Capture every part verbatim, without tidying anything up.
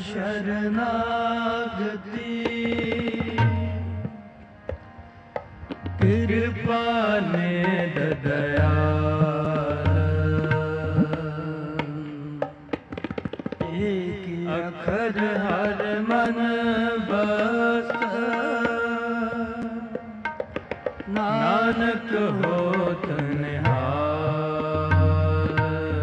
शरणागति कृपा ने दया एक अखर हर मन बस नानक होत निहाल।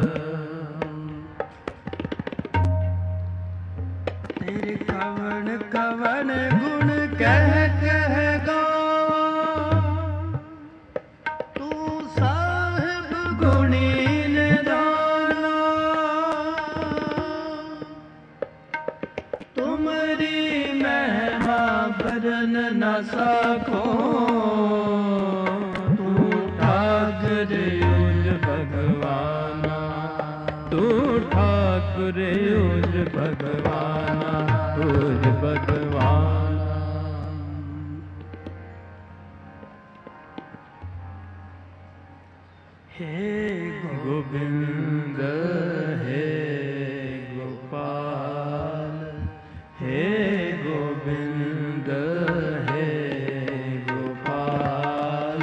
तेरे कवन कवन गुण कह कह गाऊं, तू साहिब गुणी निधाना। तुम्हारी महिमा बरन न सको, तू ठाकुर उज भगवाना। तू ठाकुर उज भगवाना, उज भगवाना। हे गोविंद हे गोपाल, हे गोविंद हे गोपाल।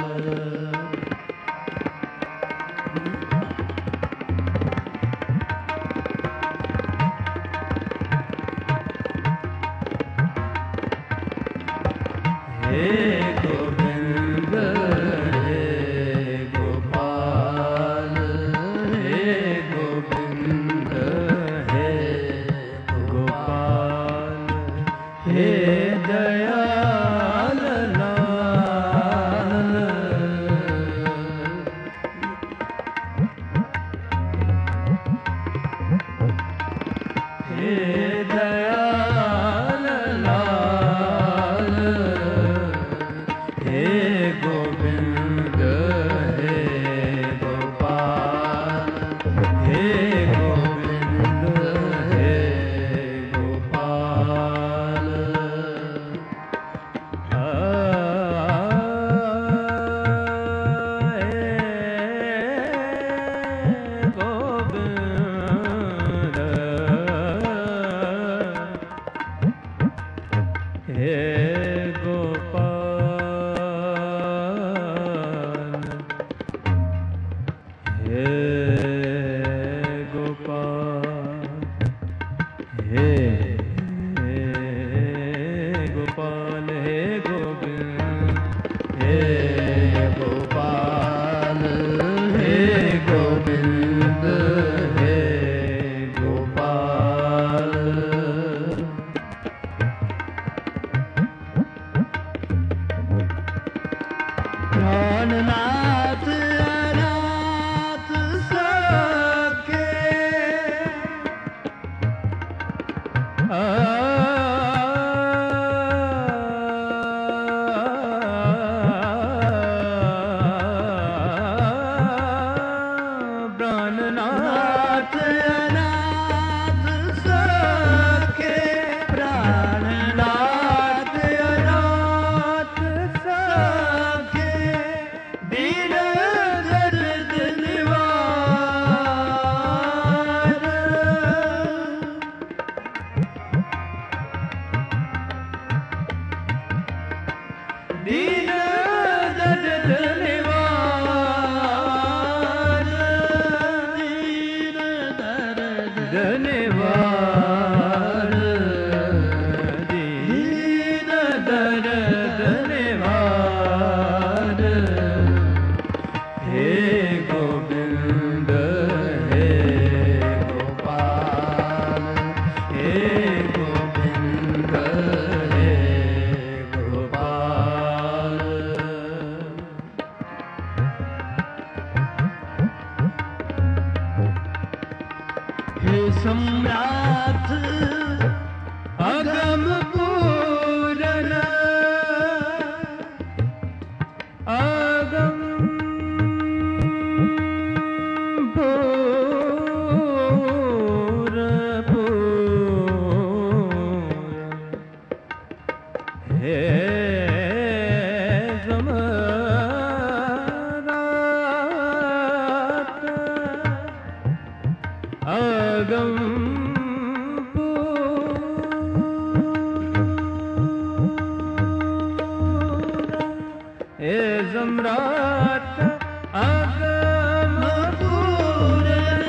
हे गोविंद हे गोपाल, हे गोविंद हे गोपाल। हे दयाल लाल, हे दयाल लाल। हे गोविंद हे गोपाल, हे गोविंद हे गोपाल। आ, हे गोविंद हे गोपाल, हे गोपाल। हे गोपाल हे गोविंद हे गोपाल, हे गोविंद हे गोपाल। प्राणनाथ अनाथ सबके, आ, प्राणनाथ अनाथ सबके, प्राणनाथ अनाथ सबके। दीन दर्द निवार, दीन दर्द निवार, दीन दर्द निवार, दीन दर्द निवार। हे गोविंद हे गोपाल, हे गोविंद हे गोपाल। हे सम्राट अगम पूरन, अगम पूर पूर। हे सम्राट अगम पूर सम्राट अगम पूरन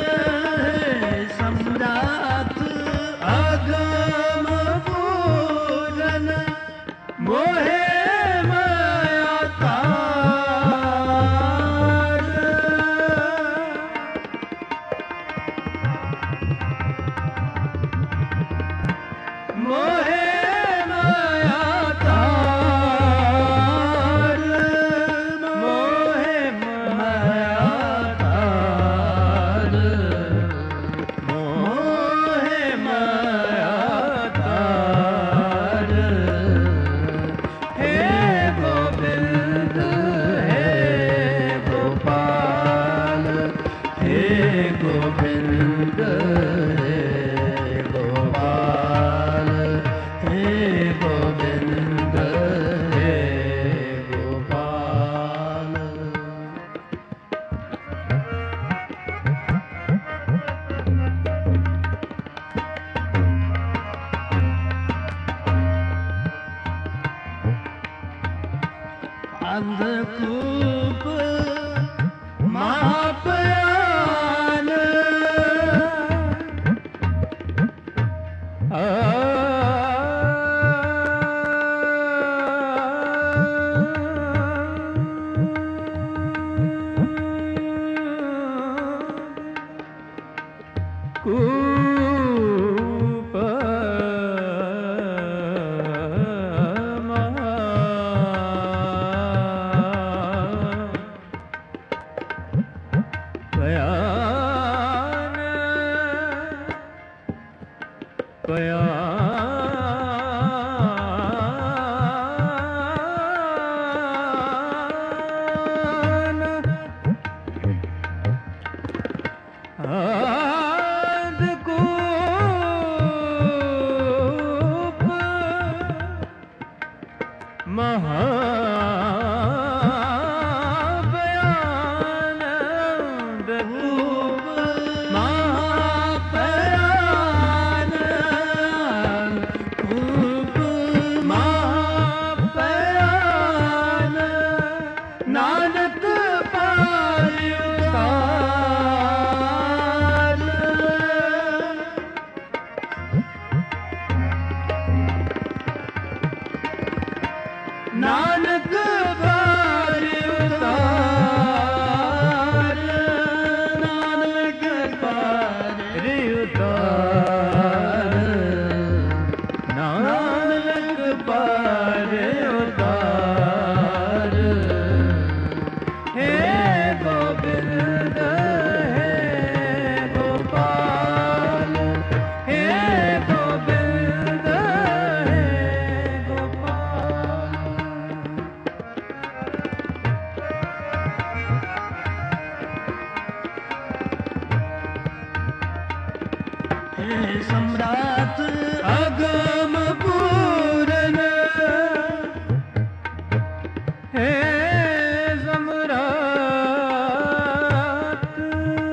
सम्राट अगम पूरन मोहे माया तार मोहे माया तार मोहे माया तार मोहे माया तार हे गोविंद हे गोपाल हे गोविंद हे गोपाल हे गोविंद हे गोपाल अंधकूप महापयान कूप महा पयान पयान आदकूप महापयान आदकूप महापयान कूप महापयान नानक पालियो ताल नानक पालियो ताल नानक पालियो ताल नानक पालियो ताल हे गोविंद हे गोपाल हे गोविंद हे गोपाल हे सम्राट अगम पूरन हे सम्राट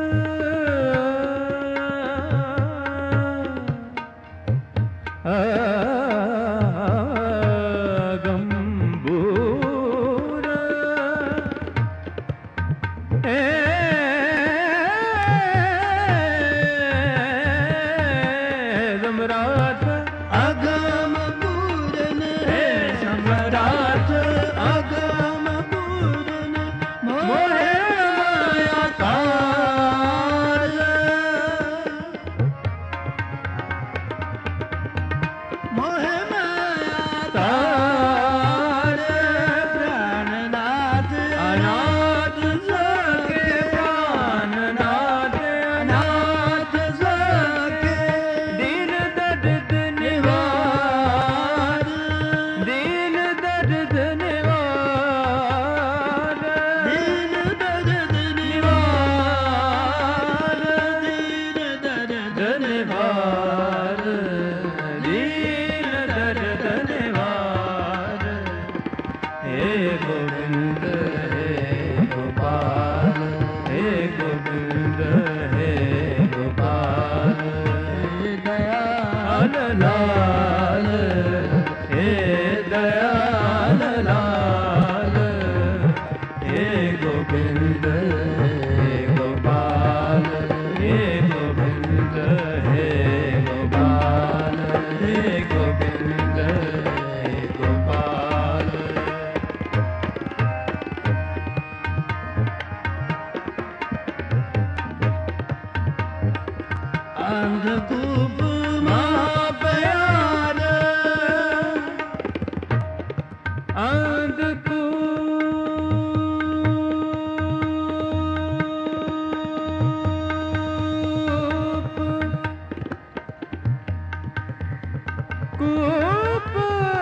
अगम पूरन हे सम्राट अगम पूरन हे सम्राट अगम पूरन मोहे माया तार मोह माया तार प्राणनाथ अनाथ सके प्राणनाथ अनाथ सके दीन दर्द निवार दीन दर्द ਅੰਧਕੂਪ ਕੂਪ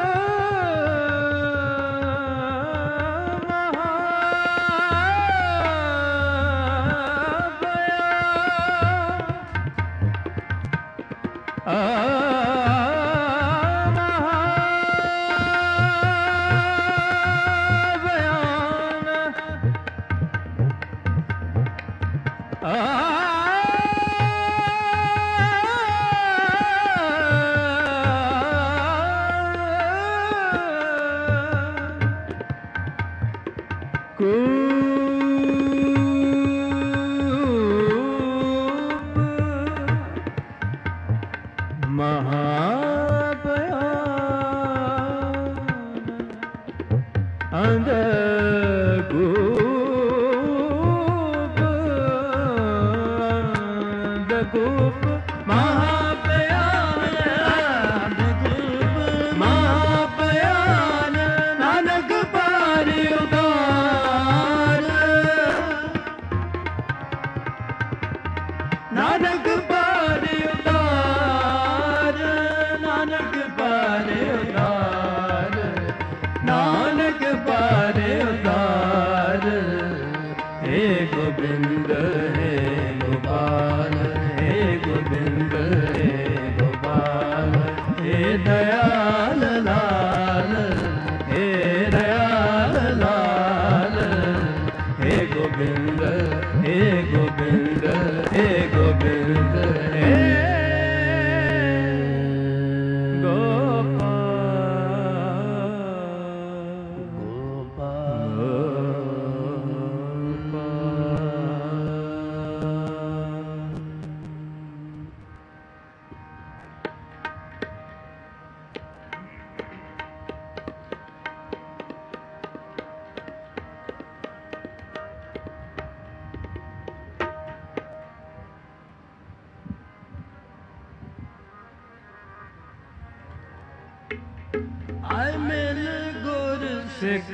ਆਏ ਮਿਲ ਗੁਰ ਸਿੱਖ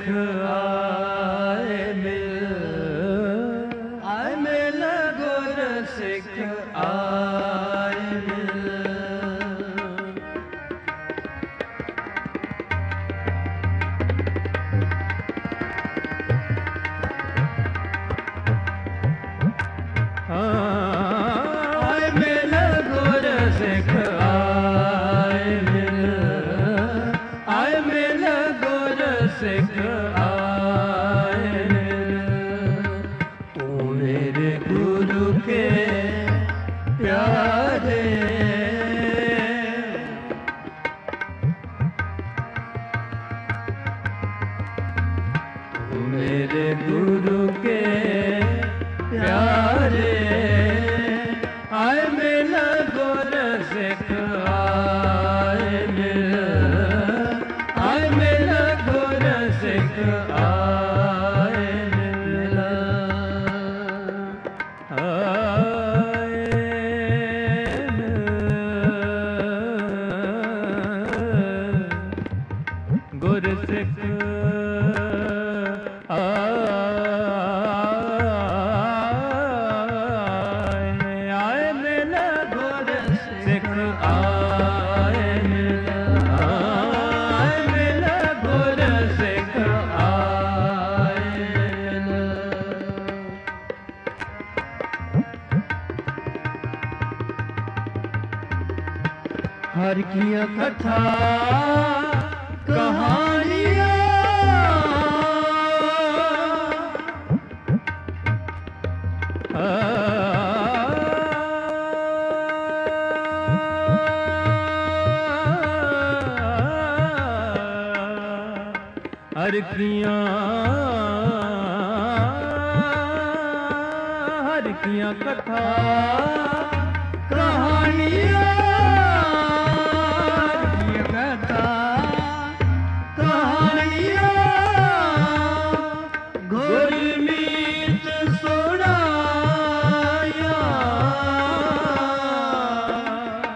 ਆਏ ਮਿਲ ਆਏ ਮਿਲ ਗੁਰ ਸਿੱਖ ਆਏ ਮਿਲ ਆਏ ਮਿਲ ਗੁਰ ਸਿੱਖ ਆਏ ਮਿਲ ਆਏ ਮਿਲ ਗੁਰ ਸਿੱਖ ਆਏ ਮਿਲ ਤੂੰ ਮੇਰੇ ਗੁਰੂ ਕੇ ਪਿਆਰੇ ਤੂੰ ਮੇਰੇ ਗੁਰੂ ਕੇ ਪਿਆਰੇ ਆਏ ਮਿਲ ਗੁਰ ਸਿੱਖ ਆਏ ਮਿਲ ਆਏ ਮਿਲ ਗੁਰ ਸਿੱਖ ਆਏ ਮਿਲ ਆਏ ਮਿਲ ਗੁਰ ਸਿੱਖ हर किया कथा कहानियाँ हर किया हर किया कथा कहानियाँ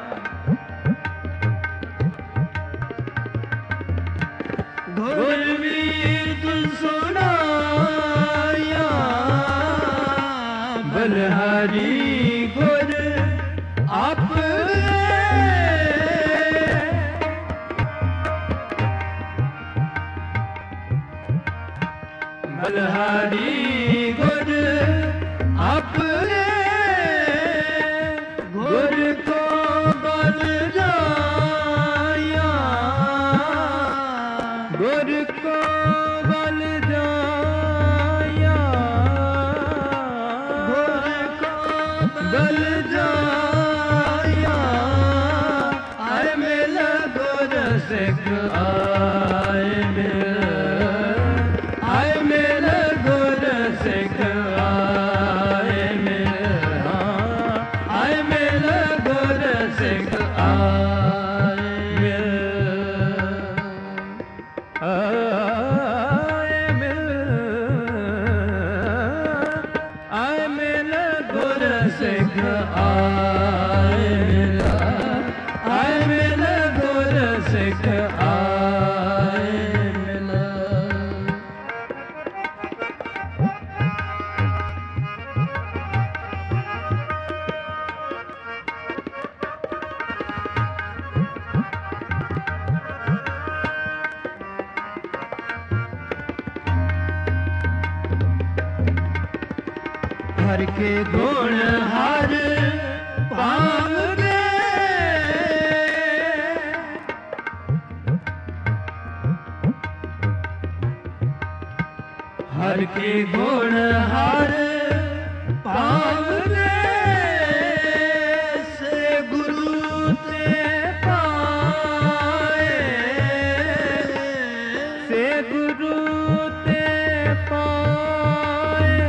ਗੁਰਮੀਤ सुनाया बलहारी गुर आपने बलहारी गुर आपने गुर को बल जाया गुर को बल जाया गुर को बल जाया आए मिल गुर सिख आए मिल आए मिल गुर सिख आए मिल आए मिल गुर सिख आए मिल आए मिल आए मिल गुर सिख आए मिल आए मिल गुर सिख आए मिल हर के गुण हर पावगे हर के गुण हर पावगे से गुरु ते पाए से गुरु ते पाए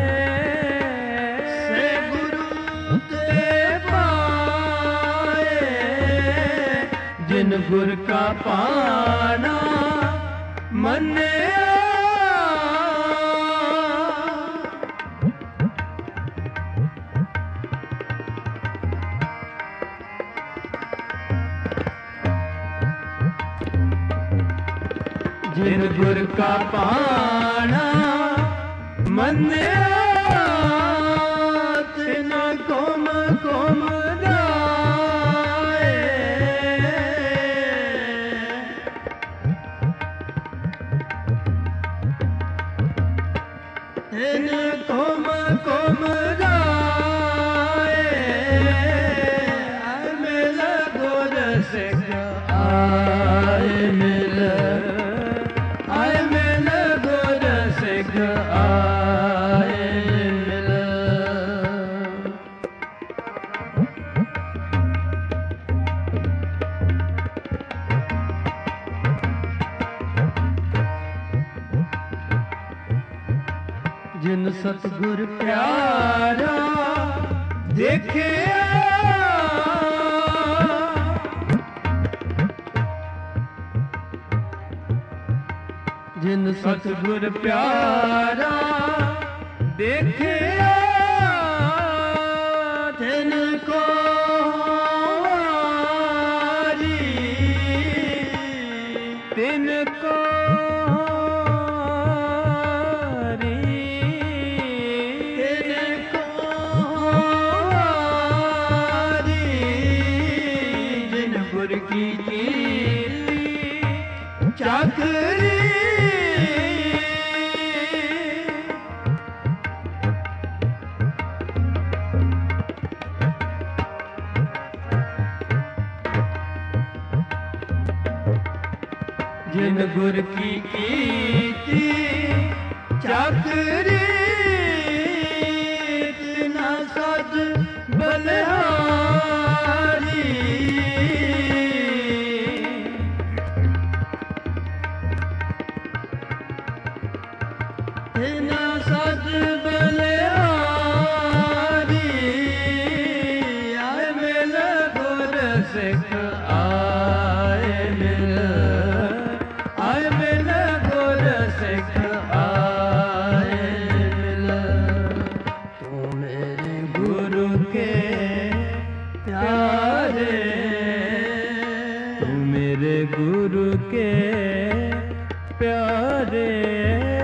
से गुरु ते पाए जिन गुर का पाना मन्या जिन गुर का पाना मन्या तिन कोम कोम गाए तिन कोम कोम गाए आए मिल गुर सिख आए मिल आए मिल गुर सिख आए मिल जिन सतगुर प्यारा देखिया जिन सतगुर प्यारा देखिया तिन को हारी तिन को हारी तिन को हारी जिन गुर की कीर्ति चाकरी जिन गुर की कीर्ति चाकरी तिना सद बलिहारी तिना सद बलिहारी आए मिल गुर सिख आए मिल आए मिल गुर सिख आए मिल तू मेरे गुरु के प्यारे तू मेरे गुरु के प्यारे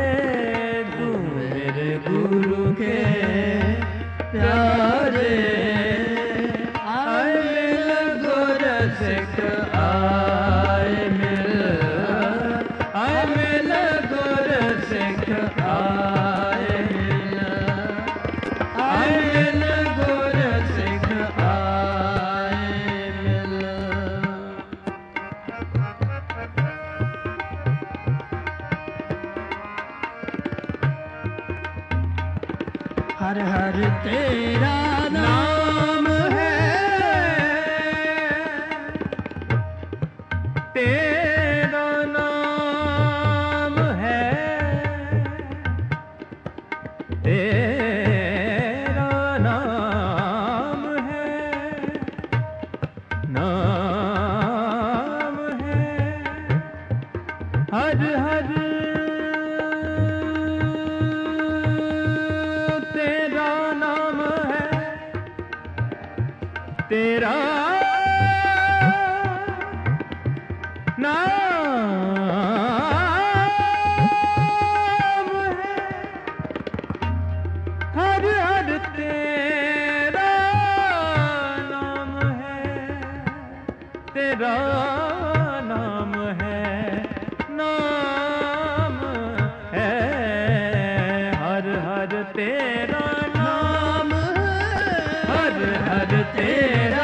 ਆਏ ਮਿਲ ਗੁਰ ਸਿੱਖ ਆਏ ਮਿਲ ਆਏ ਮਿਲ ਗੁਰ ਸਿੱਖ ਆਏ ਮਿਲ ਹਰ ਹਰ ਤੇਰਾ ਨਾਮ तेरा नाम है तेरा नाम है नाम है हर हर तेरा नाम है तेरा नाम है हर हर तेरा नाम है तेरा नाम है नाम है हर हर तेरा नाम हर हर तेरा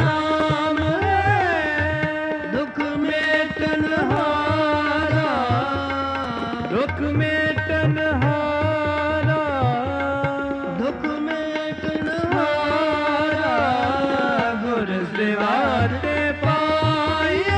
दुख मेटन हारा दुख मेटन हारा गुर सेवा ते पाइए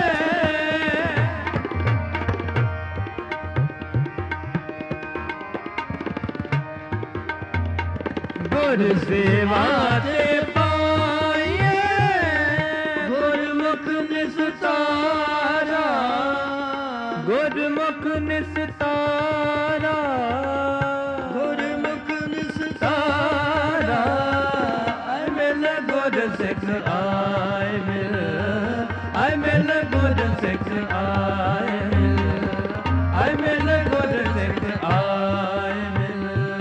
गुर सेवा ते पाइए गुरमुख निस्तारा गुरमुख निस्तारा गुरमुख निस्तारा आय मिल गुर सिख आय मिल आय मिल गुर सिख आय मिल आय मिल गुर सिख आय मिल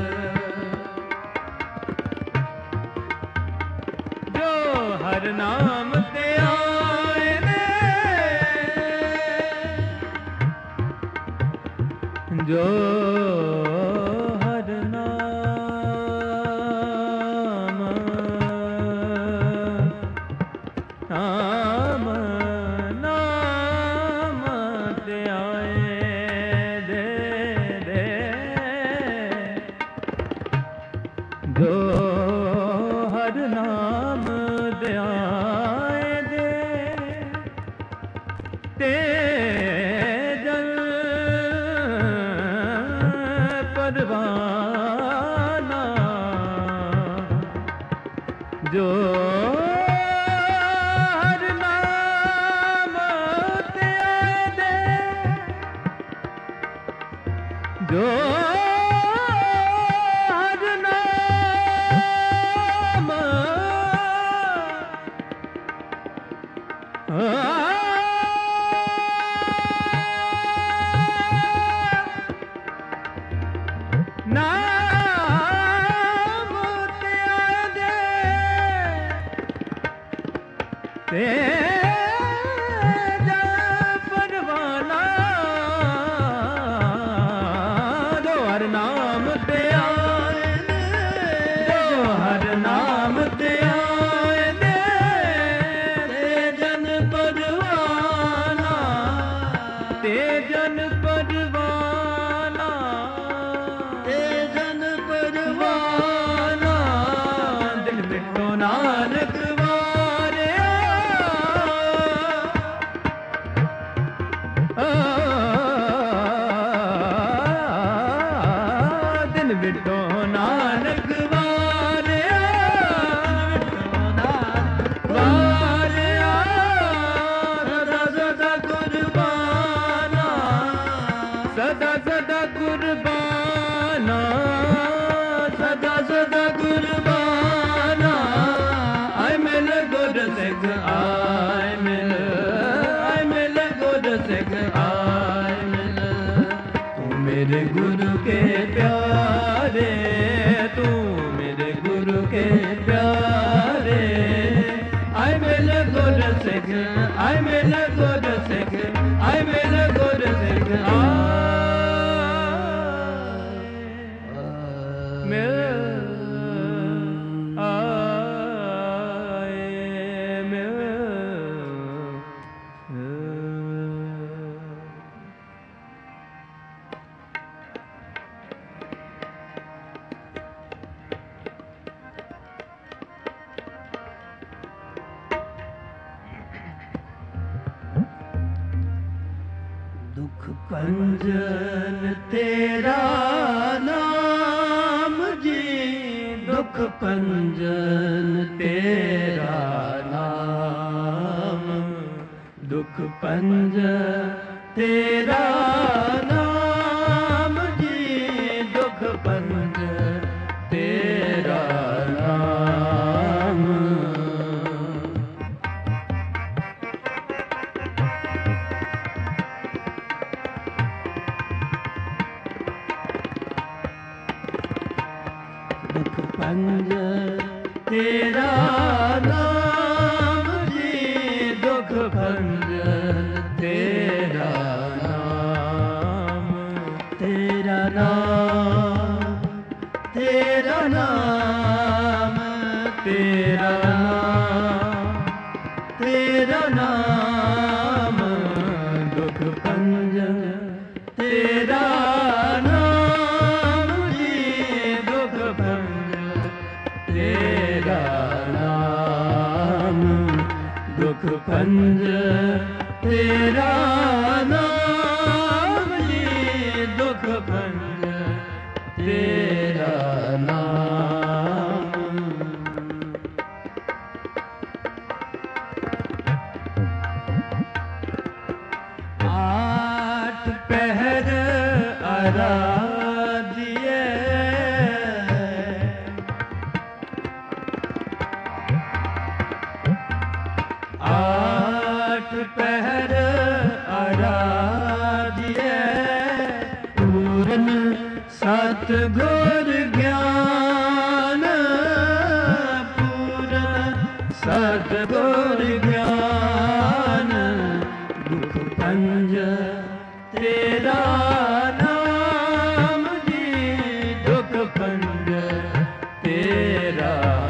जो हर नाम ते आए जो हर नाम नाम नाम ते आए दे दे जो हर नाम ते आए दे ते परवाना जो हर नाम ते दे जो हर नाम नाम ते दे तेरा परवाना जो हर नाम ते आए जो हर नाम ते आए दे ते जन परवाना ते जन परवाना ते जन परवाना दिल मिठो नानक दिन बिठो नानक वारिया वारिया सदा सदा कुर्बाना सदा सदा कुर्बाना सदा सदा कुर्बाना आय मिल गुर सिख आय मिल आय मिल गुर सिख आय मिल तू मेरे गुरु के प्यारे तू मेरे गुरु के प्यारे आय मिल गुर सिख आय मिल गुर सिख आय मिल गुर सिख ਭੰਜਨ ਤੇਰਾ ਨਾਮ ਜੀ, ਦੁਖ ਭੰਜਨ ਤੇਰਾ ਨਾਮ, ਦੁਖ ਭੰਜਨ ਤੇਰਾ ਨਾਮ ਜੀ, ਦੁਖ ਭੰਜਨ ਤੇਰਾ ਨਾਮ। ਦੁਖ ਭੰਜਨ ਤੇਰਾ ਨਾਮ ਜੀ, ਦੁਖ ਭੰਜਨ ਤੇਰਾ ਨਾਮ, ਤੇਰਾ ਨਾਮ, ਤੇਰਾ ਨਾਮ, ਤੇਰਾ ਨਾਮ, ਤੇਰਾ ਨਾਮ, ਦੁਖ ਭੰਜਨ ਤੇਰਾ ਨਾਮ ਜੀ, ਦੁਖ ਭੰਜਨ ਤੇਰਾ ਨਾਮ, ਦੁਖ ਭੰਜਨ ਤੇਰਾ ਨਾਮ ਜੀ, ਦੁਖ ਭੰਜਨ ਤੇਰਾ ਨਾਮ। ਆਠ ਪਹਿਰ ਅਰਾਧਿਏ, ਆਠ ਪਹਿਰ ਅਰਾਧਿਏ, ਪੂਰਨ ਸਤਿਗੁਰ ਗਿਆਨ, ਪੂਰਨ ਸਤਿਗੁਰ ਗਿਆਨ, ਦੁਖ ਭੰਜਨ ਤੇਰਾ ਨਾਮ ਜੀ, ਦੁਖ ਭੰਜਨ ਤੇਰਾ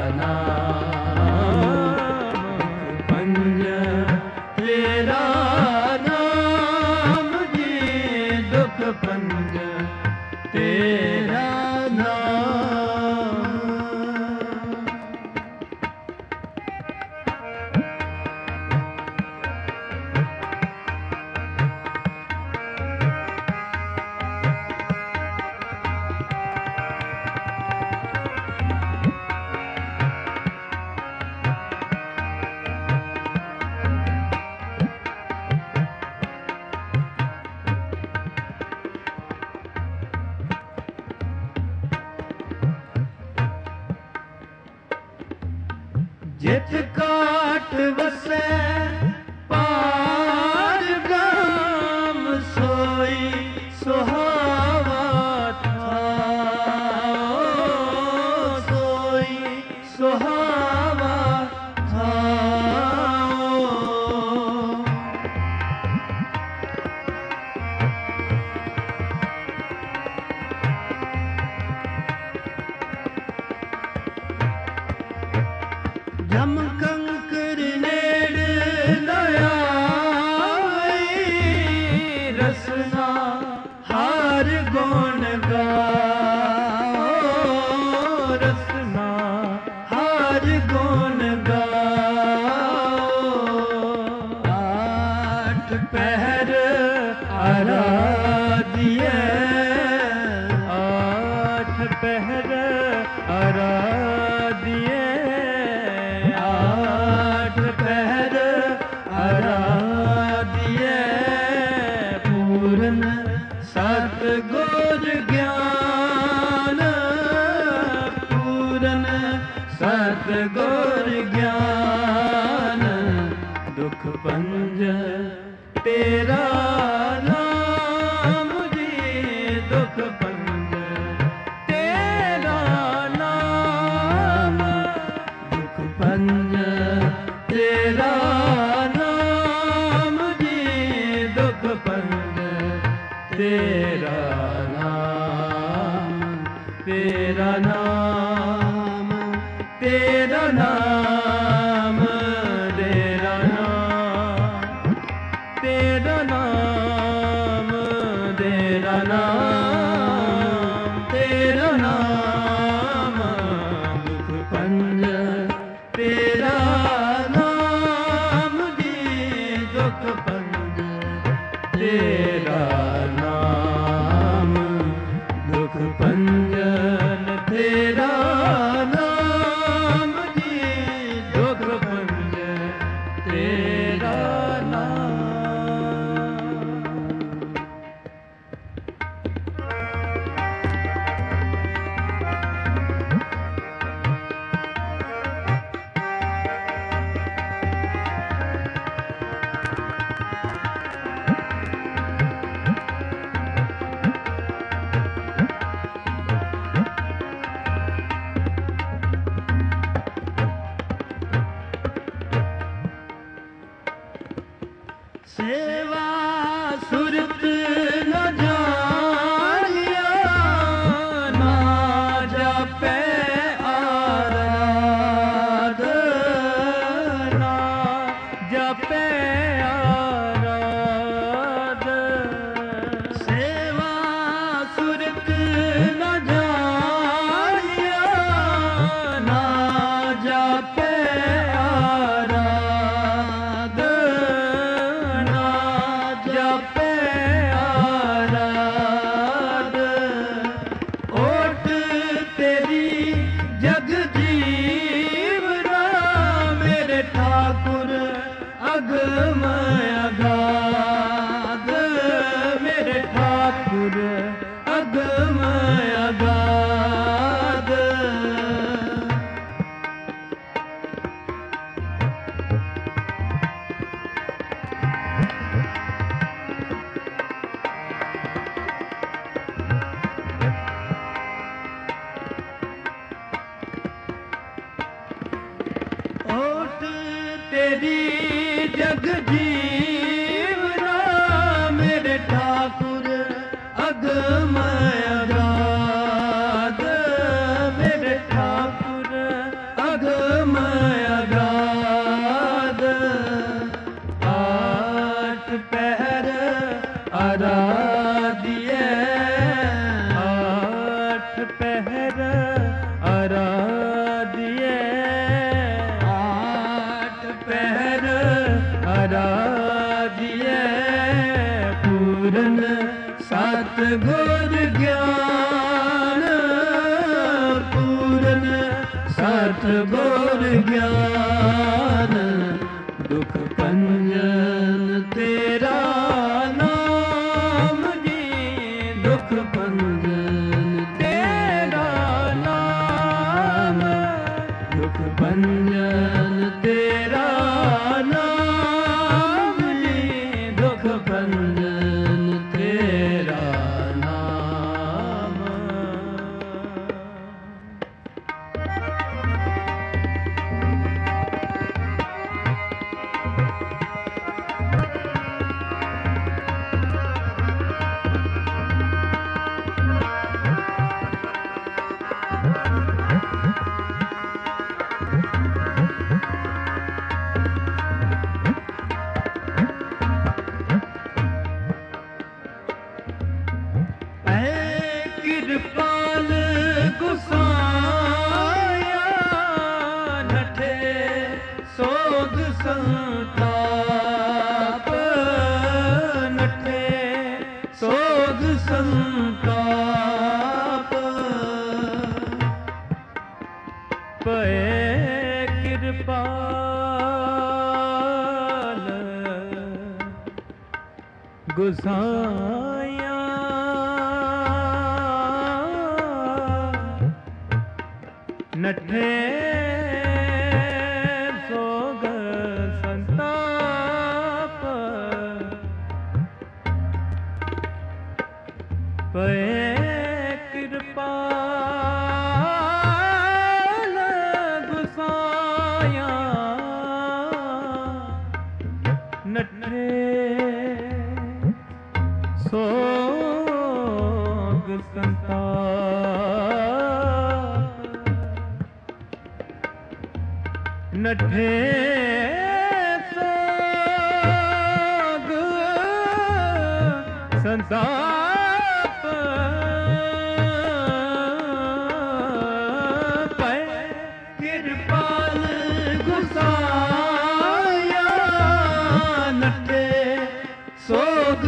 ਨਾਮ, ਦੁਖ ਭੰਜਨ ਤੇਰਾ ਨਾਮ ਜੀ, ਦੁਖ ਭੰਜਨ ਤੇਰਾ ਨਾਮ। ਜਿਤ ਕਾਟ ਵਸੈ ਪਾਰ ਗਾਮ, ਸੋਈ ਸੁਹਾਵਾ ਥਾਉ, ਸੋਈ ਸੁਹਾਵਾ ਥਾਉ। ਜਮ ਕੰਕਰ ਨੇੜੇ ਨ ਆਈ, ਰਸਨਾ ਹਰ ਗੁਣ ਗਾਓ, ਰਸਨਾ ਹਰ ਗੁਣ ਗਾਓ। ਆਠ ਪਹਿਰ ਅਰਾਧਿਏ, ਆਠ ਪਹਿਰ ਅਰਾਧਿਏ, ਆਠ ਪਹਿਰ ਅਰਾਧਿਏ, ਪੂਰਨ ਸਤਿਗੁਰ ਗਿਆਨ, ਪੂਰਨ ਸਤਿਗੁਰ ਗਿਆਨ, ਦੁਖ ਭੰਜਨ ਤੇਰਾ ਨਾਮ ਜੀ, ਦੁਖ ਭੰਜਨ ਤੇਰਾ ਨਾਮ, ਦੁਖ ਭੰਜਨ ਤੇਰਾ ਨਾਮ ਜੀ, ਦੁਖ ਭੰਜਨ ਤੇਰਾ ਨਾਮ, ਤੇਰਾ ਨਾਮ, ਤੇਰਾ ਨਾਮ, ਤੇਰਾ ਨਾਮ, ਤੇਰਾ ਨਾਮ, ਤੇਰਾ ਨਾਮ, ਤੇਰਾ ਨਾਮ, ਦੁਖ ਭੰਜਨ ਤੇਰਾ ਨਾਮ ਜੀ, ਦੁਖ ਭੰਜਨ ਤੇਰਾ ठाकुर अगम अगाध। ओट तेरी जग जीवना मेरे ठाकुर अगम अगाध। मेरे ठाकुर अगम अगाध। आठ पहर आराधिए आठ पहर आराधिए आठ पहर आराधिए पूरन सतगुर ज्ञान। पूरन सतगुर ज्ञान दुख भंजन तेरा नाम जी। दुख भंजन तेरा नाम दुख भंजन तेरा नाम जी। दुख भंजन तेरा नाम। कृपाल गुसाया नठे सोग संताप। नठे सोग संताप पए कृपाल गुसाया नठे सोग संताप पए कृपाल गुसाया नठे सोग संताप नठे सोग संताप पै कृपाल गुसाया नठे सोग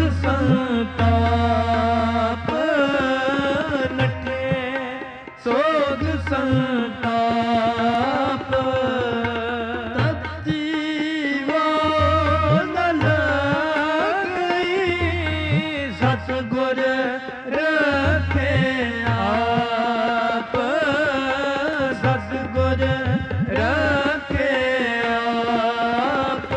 संताप। नठे सोग संताप सतगुर रखे आप। सतगुर रखे आप।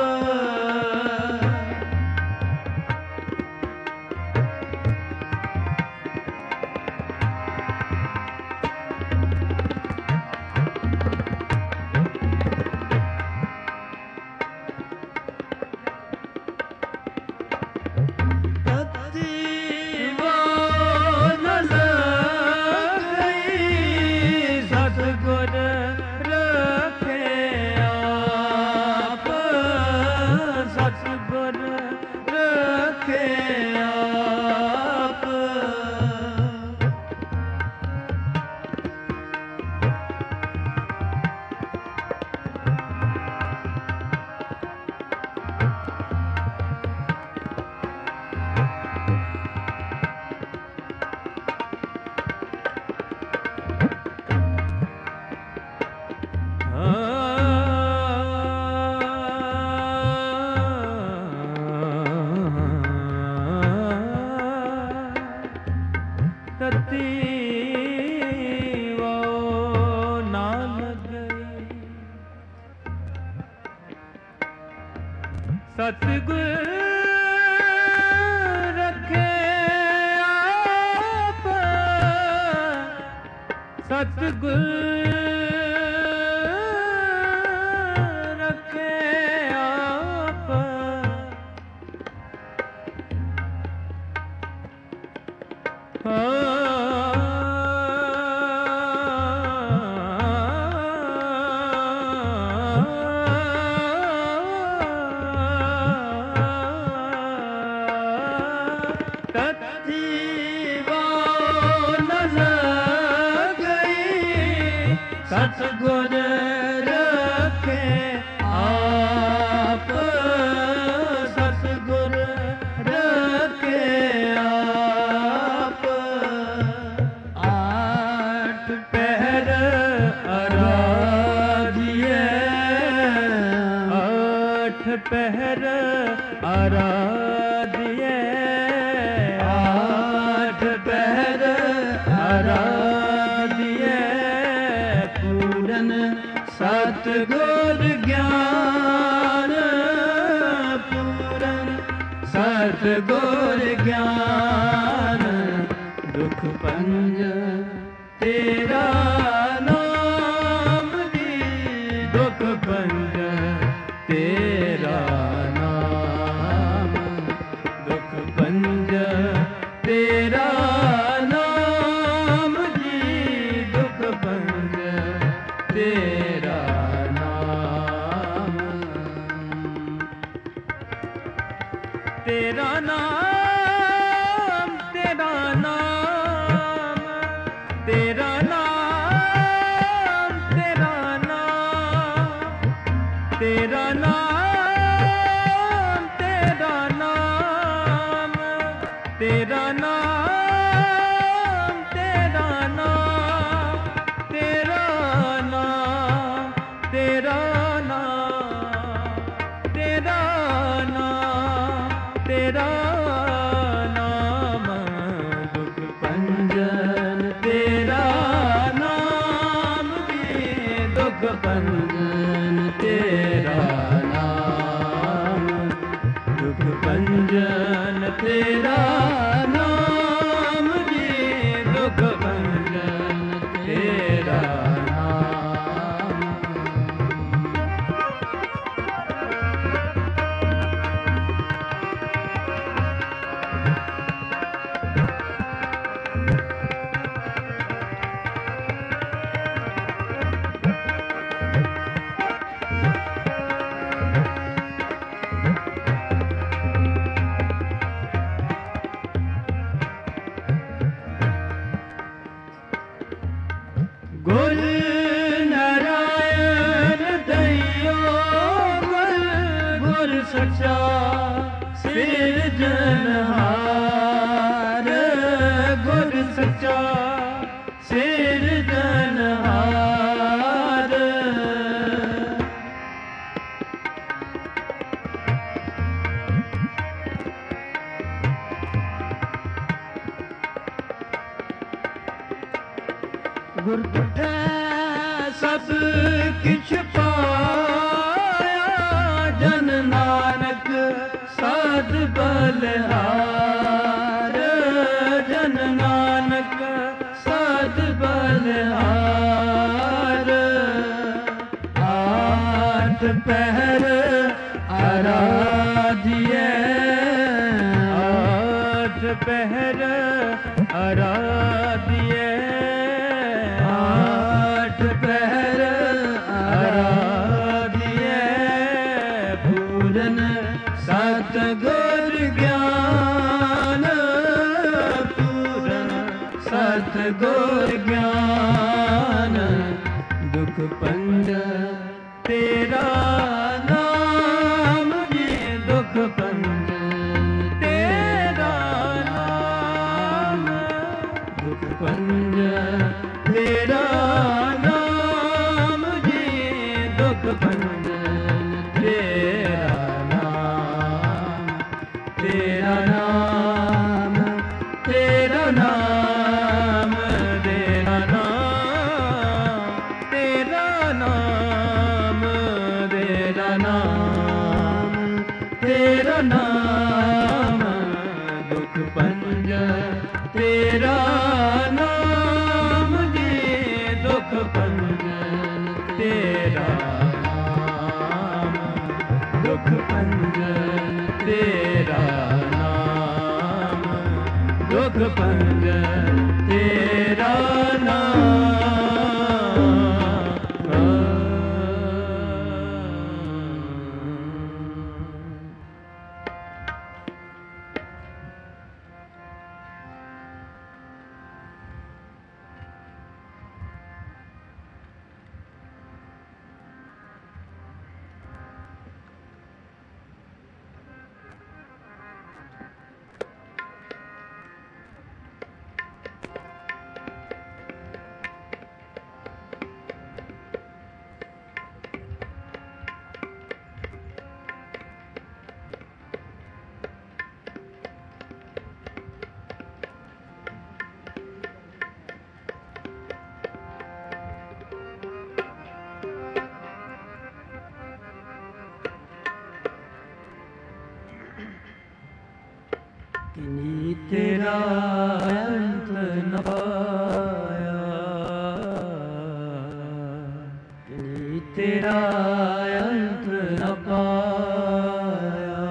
ਤਤੀ ਵੋ ਨਾਨਕ ਸਤਿਗੁਰ ਰੱਖੇ ਆਪ ਸਤਿਗੁਰ ਰੱਖੇ ਆਪ ਸਤਿਗੁਰ ਰੱਖੇ ਆਪ ਸਤਿਗੁਰ ਰੱਖੇ ਆਪ ਆਠ ਪਹਿਰ ਅਰਾਧਿਏ ਆਠ ਪਹਿਰ ਅਰਾਧਿਏ ਆਠ ਪਹਿਰ ਅਰਾਧਿਏ ਸਤਿਗੁਰ ਗਿਆਨ ਪੂਰਨ ਸਤਿਗੁਰ ਗਿਆਨ ਦੁਖ ਪੰਜ ਤੇਰਾ ਨਾਮ ਜੀ ਦੁਖ ਪੰਜ ਤੇਰਾ ਨਾਮ ਦੁਖ ਪੰਜ ਤੇਰਾ ਨਾਮ ਜੀ ਦੁਖ ਪੰਜ ਤੇਰਾ ਤੇਰਾ ਨਾਮ ਤੇਰਾ ਨਾਮ ਤੇਰਾ ਨਾਮ ਤੇਰਾ ਨਾਮ ਤੇਰਾ ਨਾਮ ਤੇਰਾ ਨਾਮ ਤੇਰਾ ਨਾਮ ਤੇਰਾ ਨਾਮ ਤੇਰਾ ਨਾਮ ਤੇਰਾ ਤੇਰਾ ਨਾਮ ਦੁਖ ਪੰਜਨ ਤੇਰਾ ਨਾਮ ਵੀ ਦੁਖ ਪੰਜਨ ਤੇਰਾ ਨਾਮ ਦੁਖ ਪੰਜਨ ਤੇਰਾ ਨਾਮ ਜੀ ਦੁਖ ਪੰਜਨ ਤੇਰਾ ਗੁਰ ਨਾਰਾਇਣ ਦਇਓ ਗੁਰ ਗੁਰ ਸੱਚਾ ਸਿਰਜਣਹਾਰ ਗੁਰ ਸੱਚਾ ਸਿਰਜਣਹਾਰ ਗੁਰ ਪੁੱਠੇ ਸਭ ਕਿਛ ਪਾਇਆ ਜਨ ਨਾਨਕ ਸਾਧ ਬਲਿਹਾਰ ਜਨ ਨਾਨਕ ਸਾਧ ਬਲਿਹਾਰ ਆਠ ਪਹਿਰ ਅਰਾਧਿਏ ਆਠ ਪਹਿਰ ਅਰਾਧਿਏ ਆਠ ਪਹਿਰ ਅਰਾਧਿਏ ਪੂਰਨ ਸਤਿਗੁਰ ਗਿਆਨ ਪੂਰਨ ਸਤਿਗੁਰ ਗਿਆਨ ਦੁਖ ਪੰਜ ਤੇਰਾ ਨਾਮ ਜੀ ਦੁਖ ਪੰਜ ਤੇਰਾ ਨਾਮ ਦੁਖ ਪੰਜ ਤੇਰਾ ਨਾਮ ਜੀ ਦੁਖ ਪੰਜ ਤੇਰਾ ਨਾਮ ਤੇਰਾ ਨਾਮ ਤੇਰਾ ਨਾਮ तेरा नाम जी दुख भंजन तेरा नाम दुख भंजन तेरा नाम दुख भंजन तेरा नाम किन्हीं तेरा अंत न पाया, किन्हीं तेरा अंत न पाया।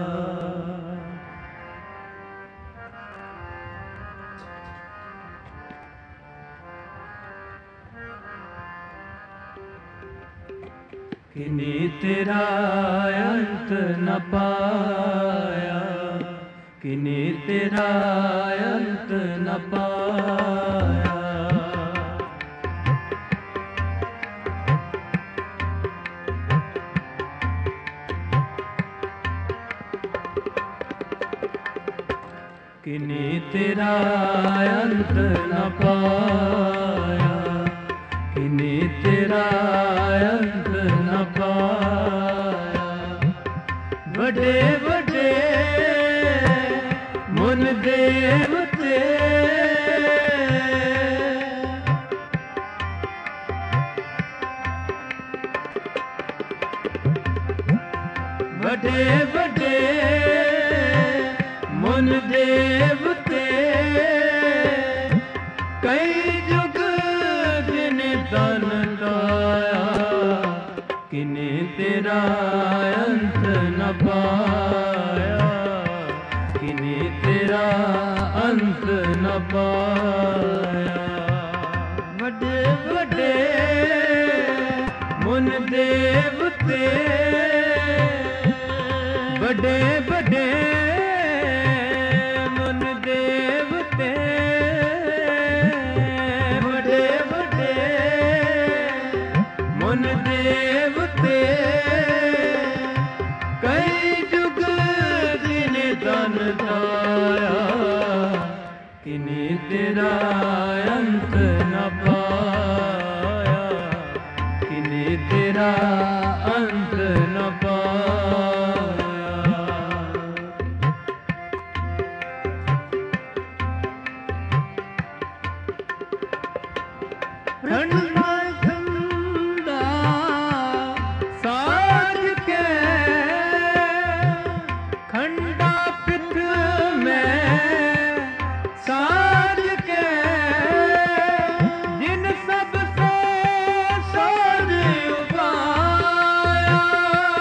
किन्हीं तेरा अंत न पाया, किन्हीं तेरा अंत न पाया। किन्हीं तेरा अंत न पाया, किन्हीं तेरा अंत न पाया। बड़े बड़े मुन देवते बड़े बड़े मुन देवते कई जुग जिन तन गाया, किन्हीं तेरा अंत न पाया, किन्हीं तेरा अंत न पाया। बड़े बड़े मुन देवते बड़े बड़े मुन देवते बड़े बड़े मुन देवते कई जुग दिन तन गाया, किन्हीं तेरा अंत न पाया, किन्हीं तेरा अंत न पाया। खंडा खंडा साज के खंडा पिठ में साज के जिन सब से साज उपाया,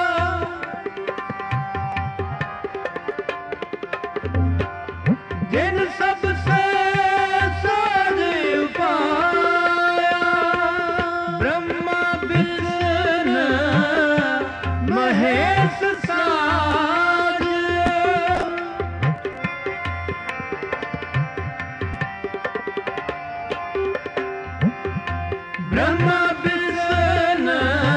जिन सब से साज उपाया। ब्रह्मा विष्णु महेश साज, ब्रह्मा विष्णु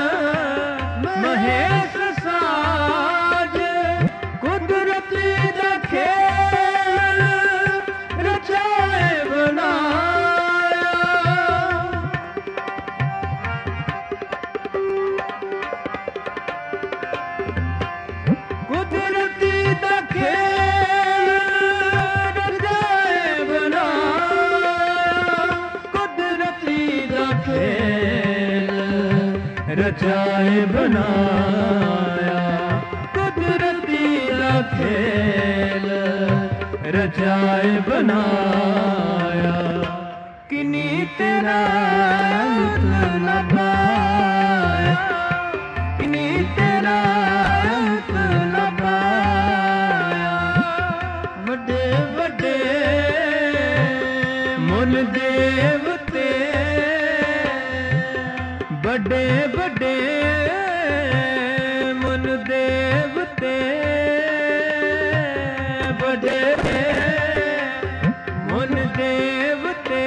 महेश साज। कुदरती दा खेल रचाए बनाया, कुदरती दा खेल रचाए बनाया, कुदरती दा खेल रचाए बनाया, कुदरती दा खेल रचाए बनाया। तेरा अंत न पाया, किन्नी तेरा अंत न पाया। वड्डे वड्डे मुन देवते, बड़े बड़े मुन देवते, बड़े मुन देवते,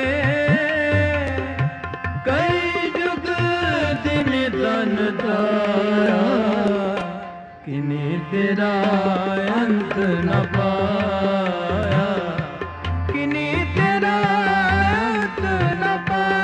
कई जुग दिन तन तारा, किन्नी तेरा अंत न पाया, किन्नी तेरा अंत न पाया।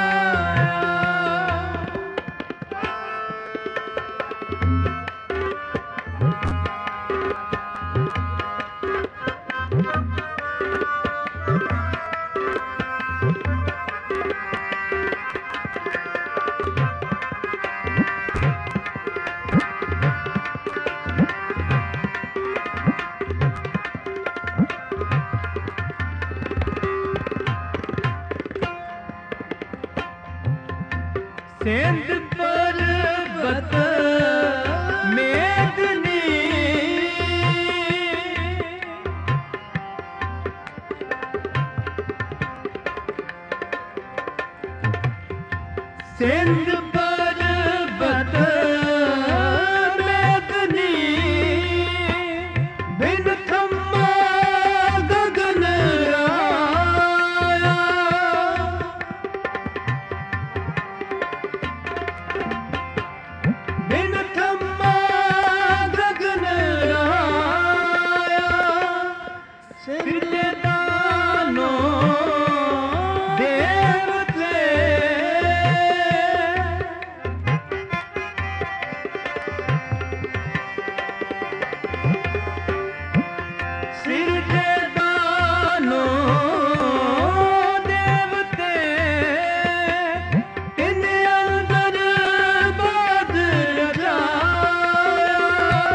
सिंध पर्वत मेदनी, सिंध पर्वत मेदनी, बिन थम्मा गगन राया, बिन थम्मा गगन राया, सिरदानो देवते, सिरदानो देवते, तिन अंदर बाद रचाया,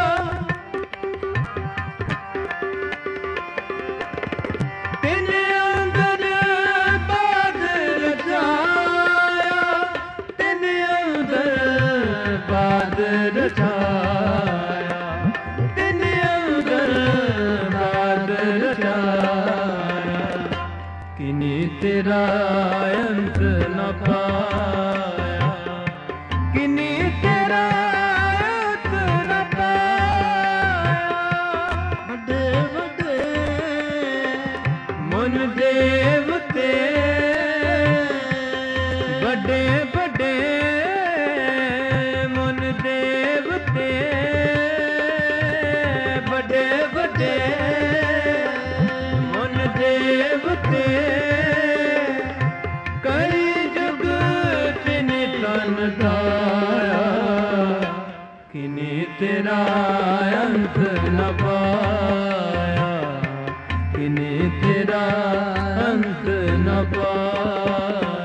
तिन अंदर बाद रचाया, तिन अंदर बाद रचाया, तिन अंदर बाद रचाया, किन्नी तेरा अंत न पाया, किन्नी तेरा अंत न पाया। बड़े बड़े मुन देवते, बड़े बड़े मुन देवते, बड़े बड़े मुन देवते, कई जुग तिन तन ताया, किन्नी तेरा अंत न पाया, किन्नी तेरा अंत न पाया।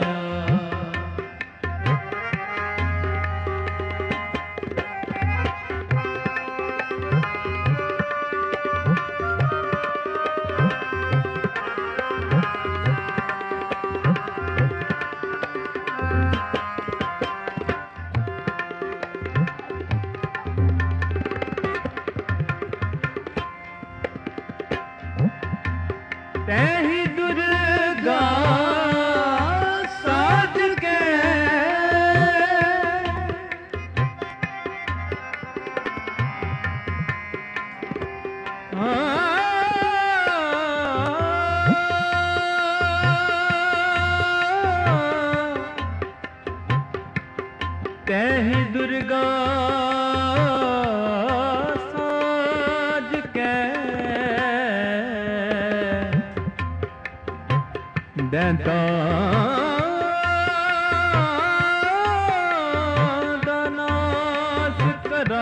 तैही दुर्गा साज के, तैही दुर्गा साज के, दैता दा नाश करा,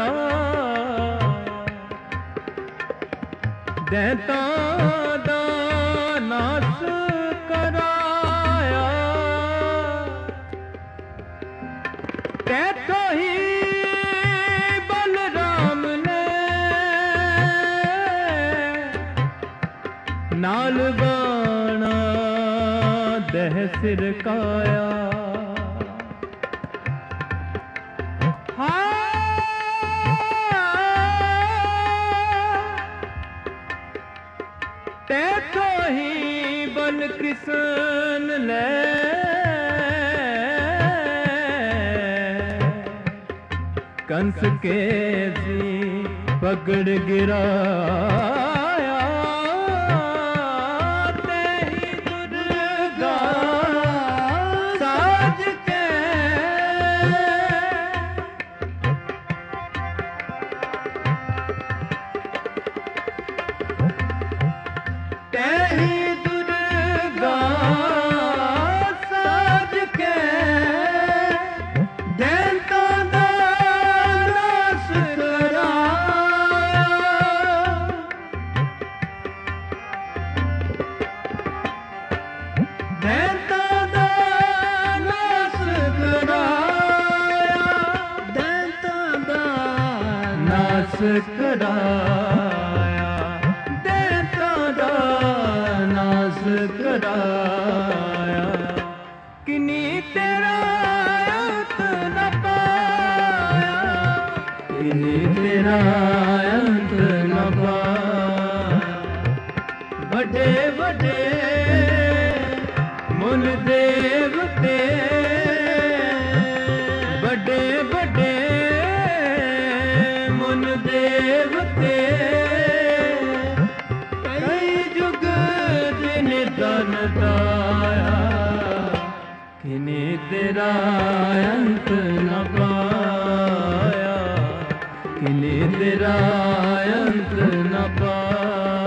दैता दा नाश कराया, तैथों ही बलराम ने नाल बाणा दह सिर काया। ते तो ही बन कृष्ण ले कंस के जी पकड़ गिराया। ते ही दुर्गा साज के ते ही दुर्गा साज के देवता दा नाश कराया। देवता दा नाश कराया। देवता दा नाश कराया। देवता दा नाश कराया। किनी तेरा अंत न पाया। किनी तेरा अंत न पाया। बड़े बड़े मुन देवते बड़े बड़े मुन देवते कई जुग दिन तन ताया। किनी तेरा अंत न पाया। किनी तेरा अंत न पाया।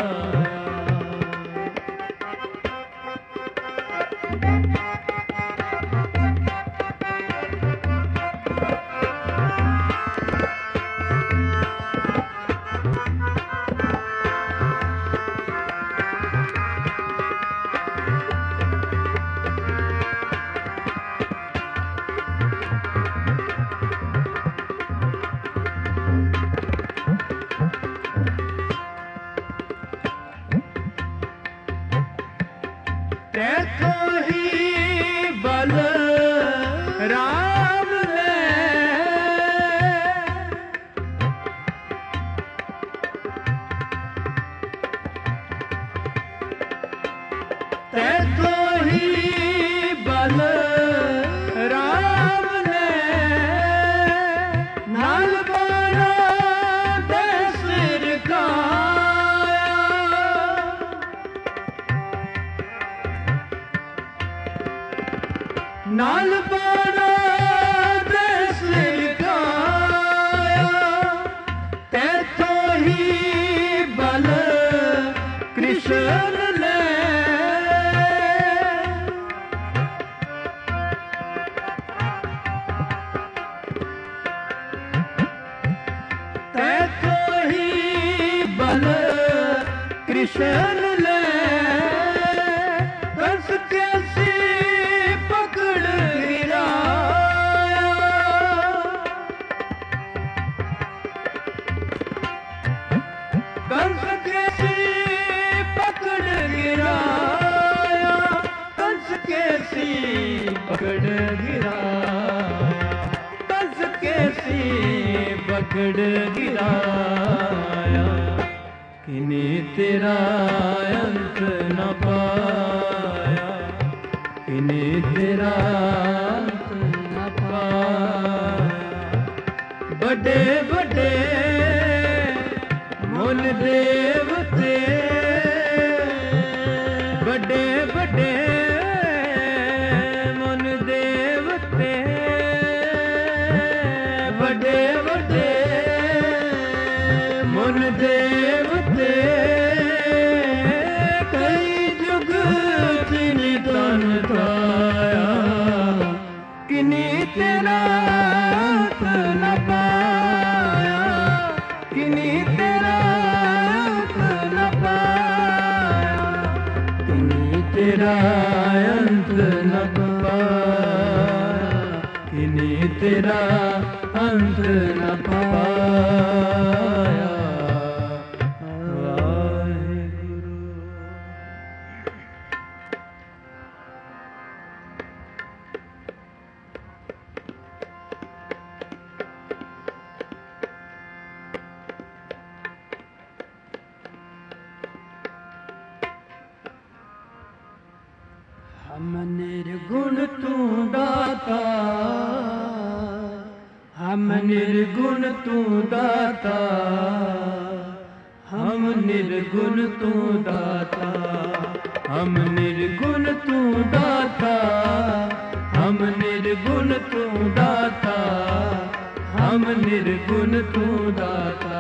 देखो ही बल राम ने देखो ही बल राम ने नाल बारा दे सिर खाया। नाल बारा दे सिर खाया। तैथो ही बल कृष्ण ले तैथो ही बल कृष्ण ले कंस कैसी पकड़ गिराया। कंस कैसी पकड़ गिराया। कंस कैसी पकड़ गिराया। कंस कैसी पकड़ गिराया। किनी तेरा अंत न पाया। किनी तेरा अंत न पाया। बड़े बड़े मुन देवते बड़े बड़े मुन देवते बड़े बड़े मुन देवते कई जुग दिन तन ताया। किनी तेरा अंत न पाया। किनी तेरा अंत न पाया। किनी तेरा अंत न पाया। किनी तेरा अंत न पाया। वाहिगुरु। निर्गुण तू दाता, हम निर्गुण तू दाता, हम निर्गुण तू दाता, हम निर्गुण तू दाता, हम निर्गुण तू दाता, हम निर्गुण तू दाता।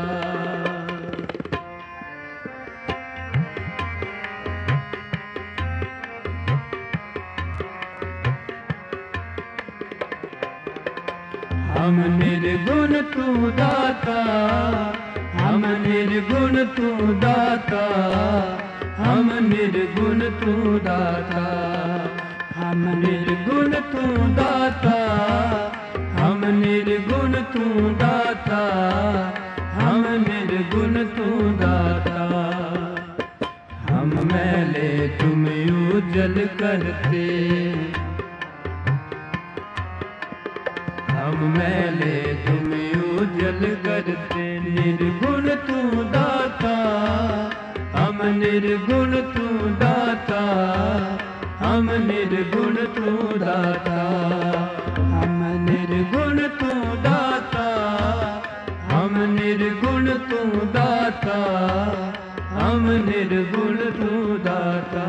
हम निर्गुण तू दाता, हम निर्गुण तू दाता, हम निर्गुण तू दाता, हम निर्गुण तू दाता, हम निर्गुण तू दाता, हम निर्गुण तू दाता। हम मैले तुम उजल करते, हम मैले तुम उजल करते, निर्गुण तू दाता, हम निर्गुण तू दाता, हम निर्गुण तू दाता, हम निर्गुण तू दाता, हम निर्गुण तू दाता, हम निर्गुण तू दाता।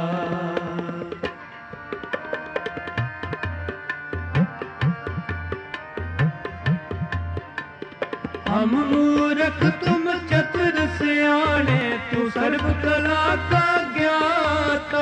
हम मूर्ख तुम चतुर सियाणे, तू सर्व कला का ज्ञाता।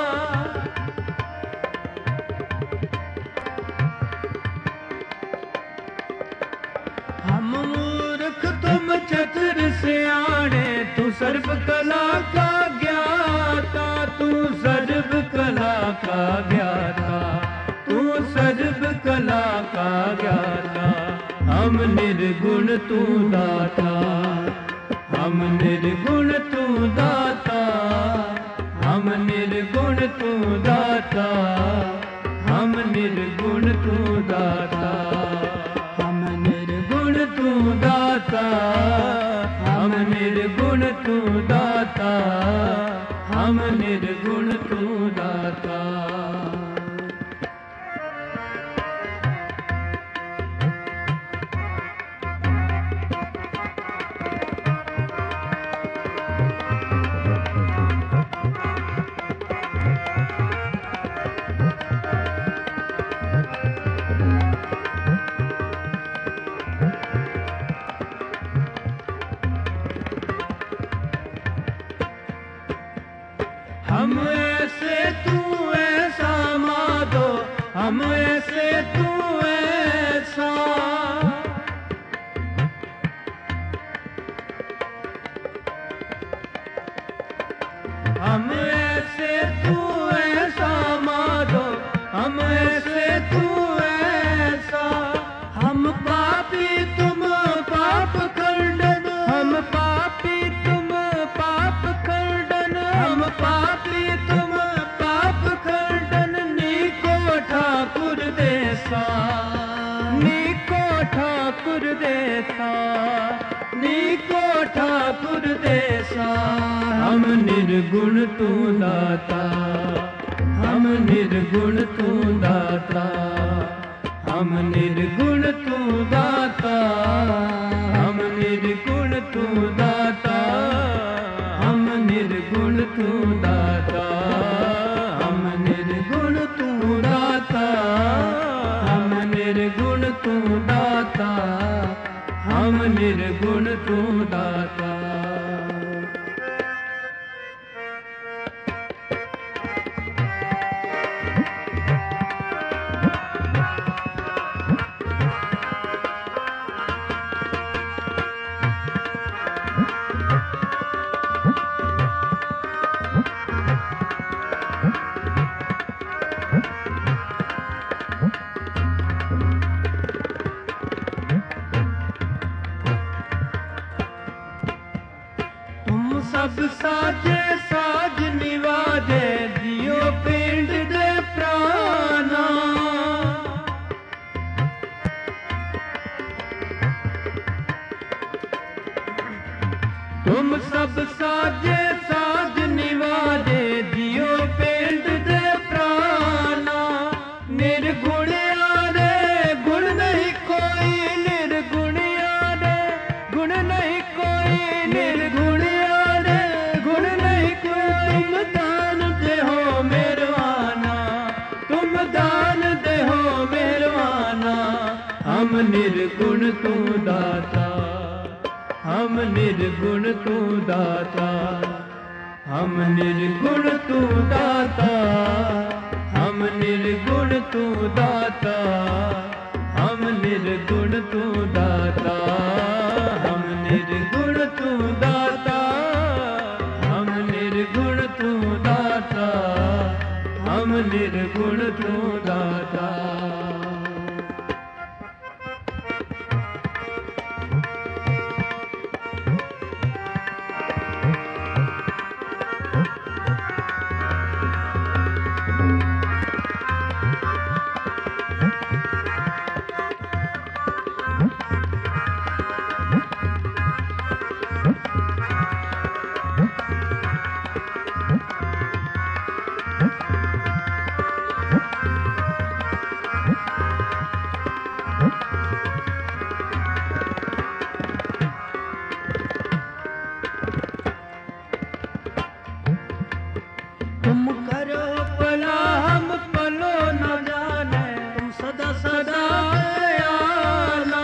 हम मूर्ख तुम चतुर सियाणे, तू सर्व कला का ज्ञाता, तू सर्व कला का ज्ञाता, तू सर्व कला का ज्ञाता। हम निर्गुण तू दाता, हम निर्गुण तू दाता, हम निर्गुण तू दाता, हम निर्गुण तू दाता, हम निर्गुण तू दाता, हम निर्गुण तू दाता, हम निर्गुण तू दाता। हम ऐसे तू ऐसा माधो, हम ऐसे तू ऐसा, हम ऐसे तू ऐसा माधो, हम ऐसे तू ऐसा। हम पापी तुम पाप खंडन, हम पापी तुम पाप खंडन, हम पापी तुम पाप खंडन। नीको ठाकुर देसा, नीको ठाकुर देसा, नीको ठाकुर देसा। हम निर्गुण तू दाता, हम निर्गुण तू दाता, हम निर्गुण तू दाता, हम निर्गुण तू दाता, हम निर्गुण तू दाता, हम निर्गुण तू दाता, हम निर्गुण तू दाता, हम निर्गुण तू दाता। सब साजे साज निवाजे, दियो पिंड दे प्राणा। तुम सब साजे साज निवाजे, दियो पिंड दे प्राणा। दान दे हो मेहरबाना, हम निर्गुण तू दाता, हम निर्गुण तू दाता, हम निर्गुण तू दाता, हम निर्गुण तू दाता, हम निर्गुण तू दाता, हम निर्गुण तू दाता, हम निर्गुण तू दाता, हम निर्गुण तू दाता। तुम करो भला हम भलो न जाने, तुम सदा सदा दयाला।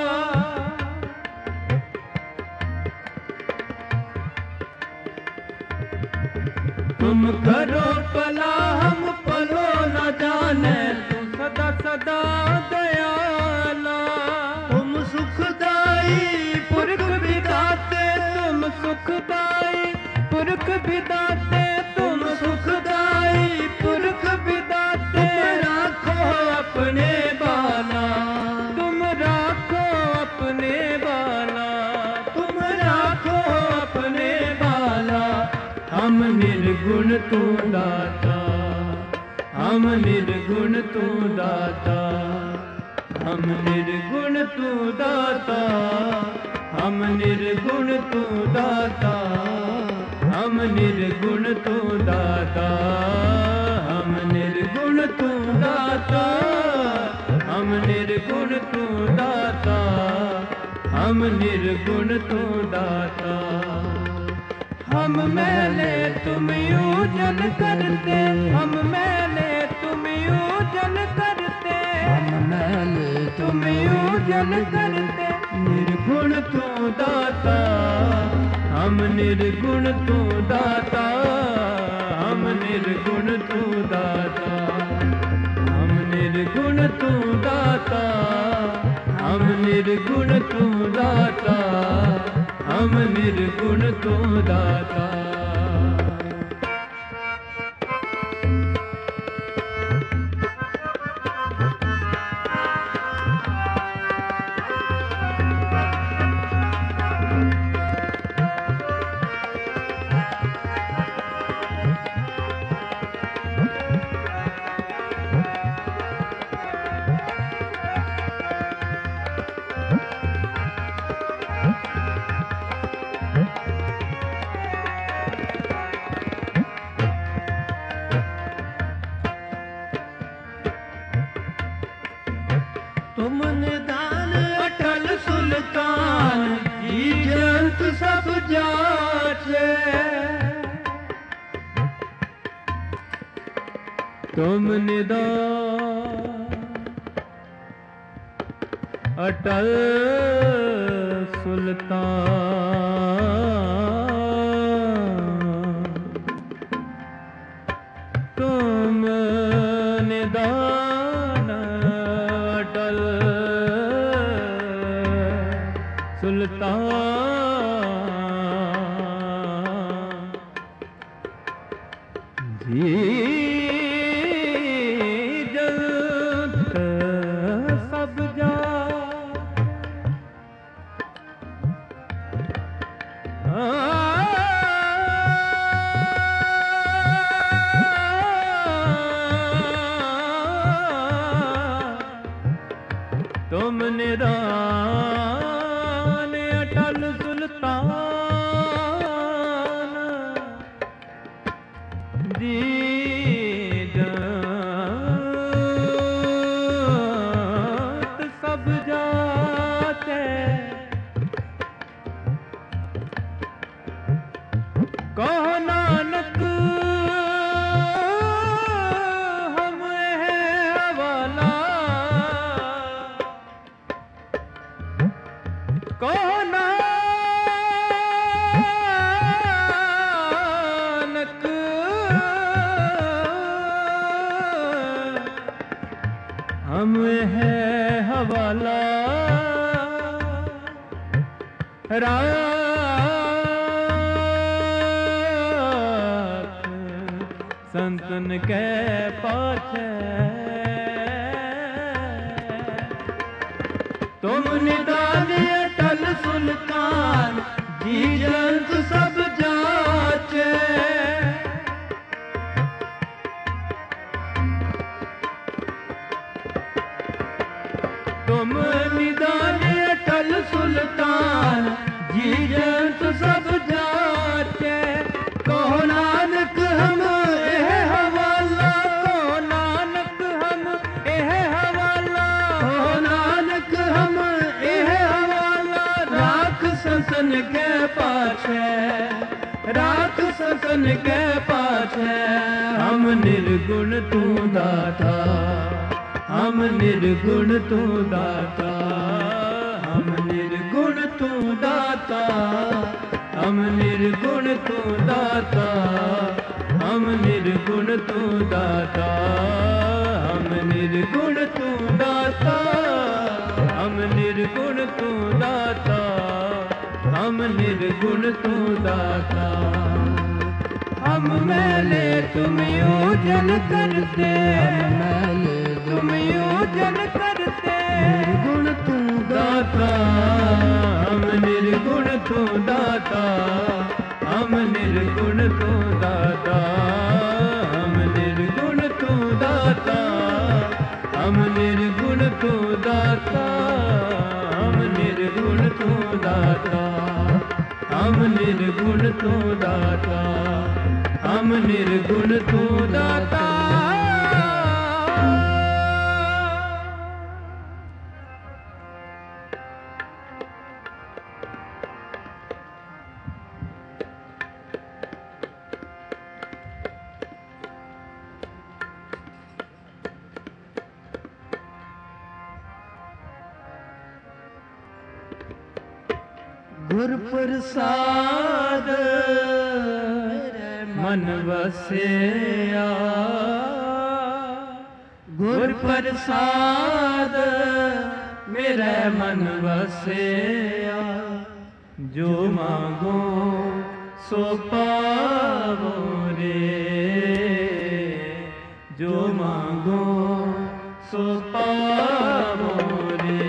तुम करो भला हम भलो न जाने, तुम सदा सदा दयाला। तुम सुखदाई पुरख विदाते, तुम सुखदाई पुरख विदाते, तुम सुखदाई पुरख विदाते। राखो अपने बाला, तुम राखो अपने बाला, तुम राखो अपने बाला। हम निर्गुण तू दाता, हम निर्गुण तू दाता, हम निर्गुण तू दाता, हम निर्गुण तू दाता, हम निर्गुण तू दाता, हम निर्गुण तू दाता, हम निर्गुण तू दाता, हम निर्गुण तू दाता। हम मैले तुम योजन करते, हम मैले तुम योजन करते, हम मैले तुम योजन करते। निर्गुण तू दाता, हम निर्गुण तू दाता, हम निर्गुण तू दाता, हम निर्गुण तू दाता, हम निर्गुण तू दाता, हम निर्गुण तू दाता। तुम निदान अटल सुल्तान, जी जंत सब जाचे। तुम निदान अटल सुल्तान, तुम निदान अटल सुल्तान, जी जंत सब जा। हम है हवाला राख संतन के पाछे तुम निदान अटल सुल्तान जी जंत सब जाचे तुम निदान अटल सुल्तान जी जंत सब जाचे कहो नानक हम एह हवाला कहो नानक हम एह हवाला कहो नानक हम एह हवाला राख संसन के पाछे राख संसन के पाछे हम निर्गुण तू दाता हम निर्गुण तू दाता हम निर्गुण तू दाता हम निर्गुण तू दाता हम निर्गुण तू दाता हम निर्गुण तू दाता हम निर्गुण तू दाता हम निर्गुण तू दाता हम मैले तुम योजन करते तुम योजन करते निर्गुण तू दाता हम निर्गुण तू दाता हम निर्गुण तू दाता हम निर्गुण तू दाता हम निर्गुण तू दाता हम निर्गुण तू दाता हम निर्गुण तू दाता हम निर्गुण तू दाता गुर प्रसाद मन वसिया गुर प्रसाद मेरे मन वसिया जो मांगो सो पावो रे जो मांगो सो पावो रे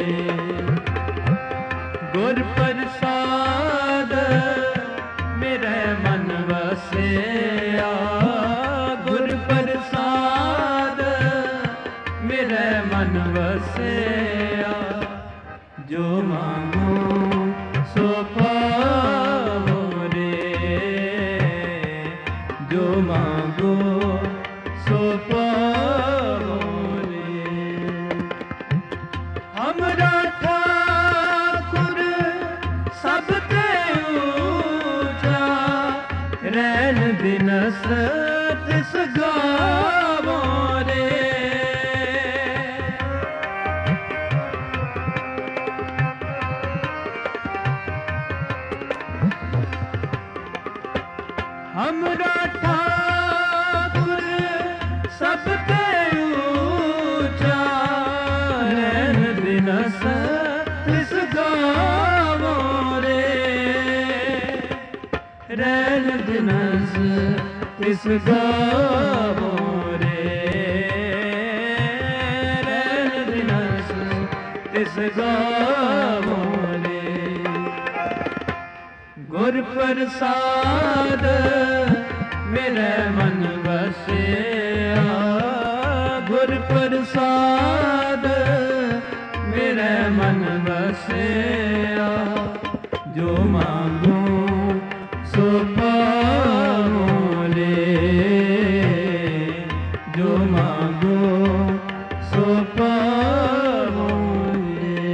गुर प्रसाद मेरे मन वसिया गुर प्रसाद मेरे मन वसिया जो मांगो सो पावो रे जो मांगो सो पावो रे हमरा ठाकुर सब ते ऊंचा रैन दिनस तिस गावो रे हमरा ठाकुर सब ते ऊंचा रैन दिनस तिस गावो रे रैन दिनस तिस गावो रे रैन दिनस तिस गावो रे गुर प्रसाद मेरे मन वसिया गुर प्रसाद मेरे मन वसिया जो मांगो सो पावो रे जो मांगो सो पावो रे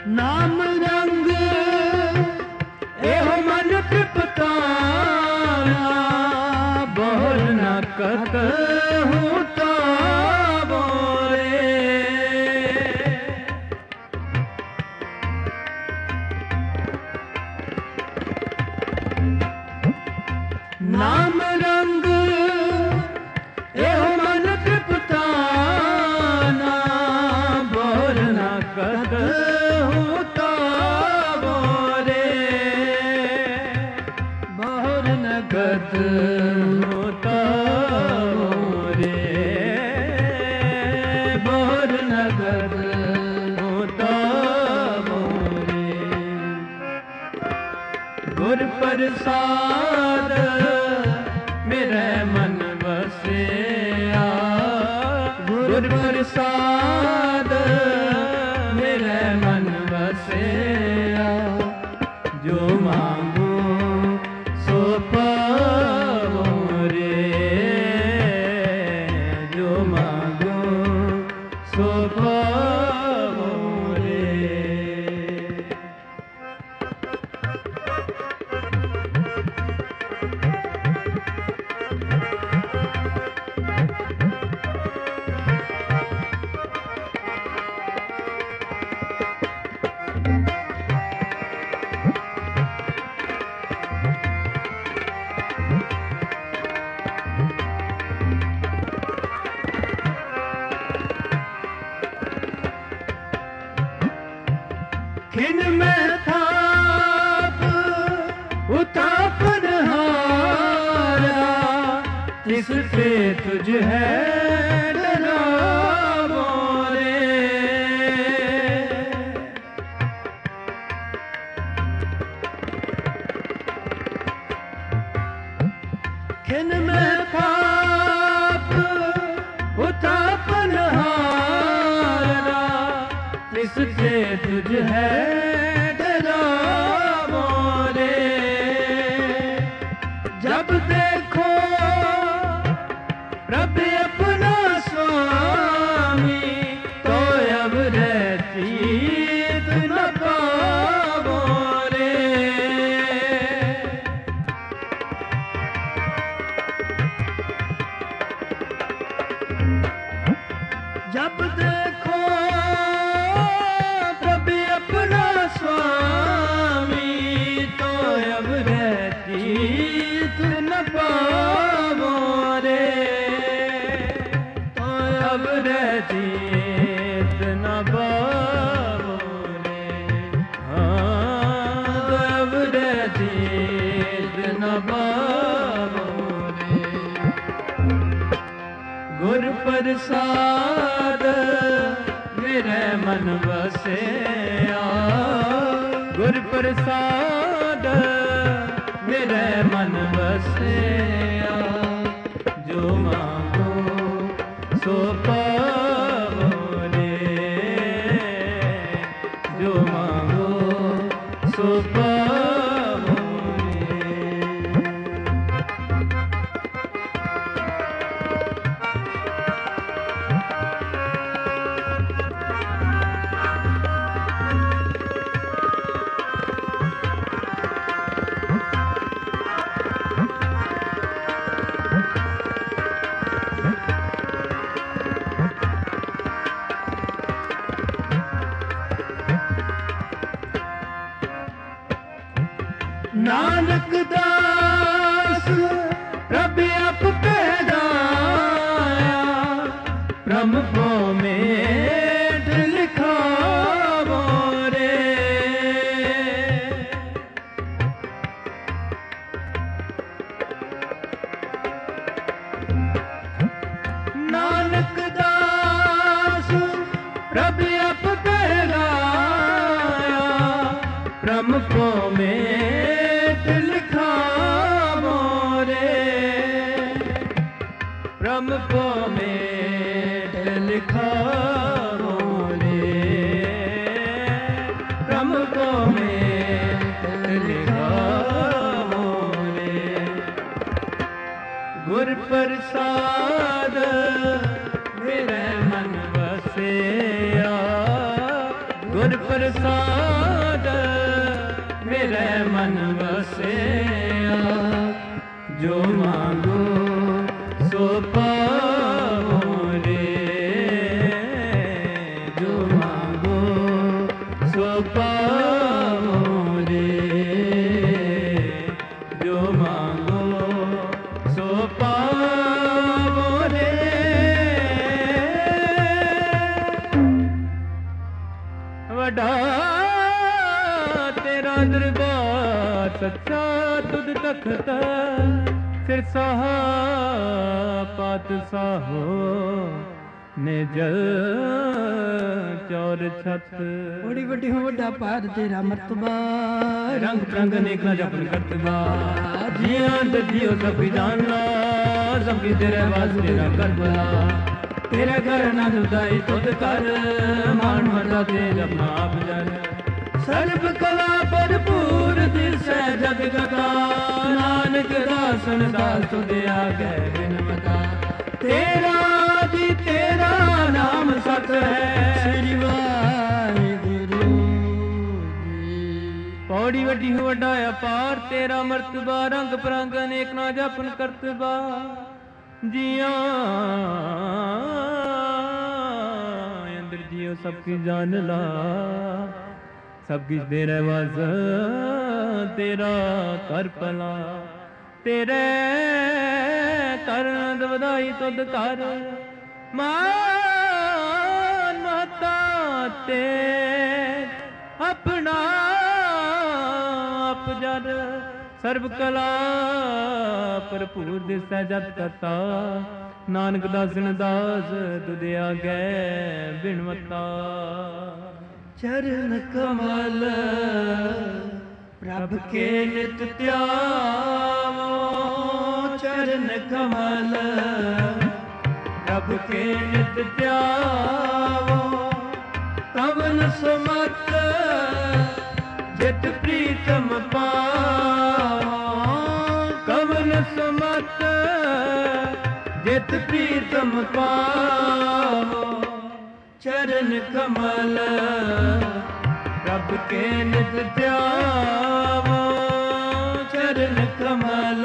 नाम रंग एहो मन तृप्ताना, बोल न कहूँ तो बोले। नाम रंग एहो मन तृप्ताना, बोल न कहूँ तो बोले। बोल न कहूँ तो बोले, बोल न कहूँ तो बोले। गुर प्रसाद मेरे मन बसिया, गुर प्रसाद मेरे मन बसिया। जो मांगो सो पाओ रे, जो मांगो सो पाओ रे। खिन में थाप उतापन हारा, इससे तुझ है डरावो रे। खिन में थाप उतापन हारा, इससे तुझ है डरावो रे। जब देखो प्रभु अपना स्वामी, तो अब रहती न पावो रे। जब देखो प्रभु अपना स्वामी, तो अब रहती न पावो रे। तो अब रहती न पावो रे। हाँ, तो अब रहती न पावो रे। गुर प्रसाद मेरे मन बसिया, गुर प्रसाद मेरे मन बसिया। जो मांगो सो पाओ रे, जो मांगो सो पाओ रे। नानक दास प्रभु आप पैदाया, प्रभु में लिखावो रे। नानक दास प्रभु आप पैदाया, प्रभु में लिखावो रे। प्रभु में लिखावो रे, प्रभु में लिखावो रे। गुर प्रसाद मेरे मन बसिया, गुर प्रसाद ਜੋ ਮੰਗੋ ਸੋ ਪਾਵੋ ਰੇ, ਜੋ ਮੰਗੋ ਸੋ ਪਾਵੋ ਰੇ, ਜੋ ਮੰਗੋ ਸੋ ਪਾਵੋ ਰੇ। ਵੱਡਾ ਤੇਰਾ ਦਰਬਾਰ ਸੱਚਾ ਤੁਧ ਤਖਤ, ਫਿਰ ਸਾਹਾ ਪਾਤਸ਼ਾਹੋ ਨੇ ਜਲ ਚੌਰ ਛਤ। ਬੜੀ ਵੱਡੀ ਹੋ ਵੱਡਾ ਪਾਦ ਤੇਰਾ ਮਰਤਬਾ, ਰੰਗ ਰੰਗ ਅਨੇਕਾਂ ਜਪਨ ਕਰਤਬਾ। ਜੀਆਂ ਦਜੀਓ ਸਭ ਜਾਣਾ, ਸਭੀ ਤੇਰੇ ਵਾਸਤੇ ਤੇਰਾ ਕਰਬਲਾ। ਤੇਰੇ ਘਰ ਆਨੰਦ ਉਦਾਈ ਤੁਧ ਕਰ, ਮਾਨ ਮਰਦਾ ਤੇ ਜਪਨਾ ਆਪ ਜਨ। ਸਰਬ ਕਲਾ ਭਰਪੂਰ ਦਿਸੈ ਜਗ ਗਗਾ, ਨਾਨਕ ਦਾਸਨ ਦਾਸ ਤੁਧ ਆਗੇ ਬਿਨਮਤਾ। ਤੇਰਾ ਜੀ ਤੇਰਾ ਨਾਮ ਸਤ ਹੈ, ਸ੍ਰੀ ਵਾਹਿਗੁਰੂ ਜੀ। ਪੌੜੀ ਵੱਡੀ ਹੋ ਵੱਡਾ ਅਪਾਰ ਤੇਰਾ ਮਰਤਬਾ, ਰੰਗ ਪਰੰਗ ਅਨੇਕ ਨਾ ਜਪਨ ਕਰਤਬਾ। ਜੀਆਂ ਅੰਦਰ ਜੀਓ ਸਭ ਕੀ ਜਾਨ ਲਾ, ਸਭ ਕਿਛ ਤੇਰੇ ਵਾਸ ਤੇਰਾ ਕਰ ਭਲਾ। ਤੇਰੇ ਕਰਨ ਵਧਾਈ ਤੁਧ ਕਰ, ਮਾਨ ਮਹਤਾ ਤੇ ਆਪਣਾ ਆਪ ਜਰ। ਸਰਬ ਕਲਾ ਭਰਪੂਰ ਦਿਸੈ ਜਤ ਕਰਤਾ, ਨਾਨਕ ਦਾਸਨ ਦਾਸ ਤੁਧ ਆਗੇ ਬਿਨਵਤਾ। ਚਰਨ ਕਮਲ ਪ੍ਰਭ ਕੇ ਨਿਤ ਧਿਆਵੋ, ਚਰਨ ਕਮਲ ਪ੍ਰਭ ਕੇ ਨਿਤ ਧਿਆਵੋ। ਕਵਨ ਸੁਮਤ ਜਿਤ ਪ੍ਰੀਤਮ ਪਾਵੋ, ਕਵਨ ਸੁਮਤ ਜਿਤ ਪ੍ਰੀਤਮ ਪਾਵੋ। ਚਰਨ ਕਮਲ ਪ੍ਰਭ ਕੇ ਨਿਤ ਧਿਆਵੋ, ਚਰਨ ਕਮਲ।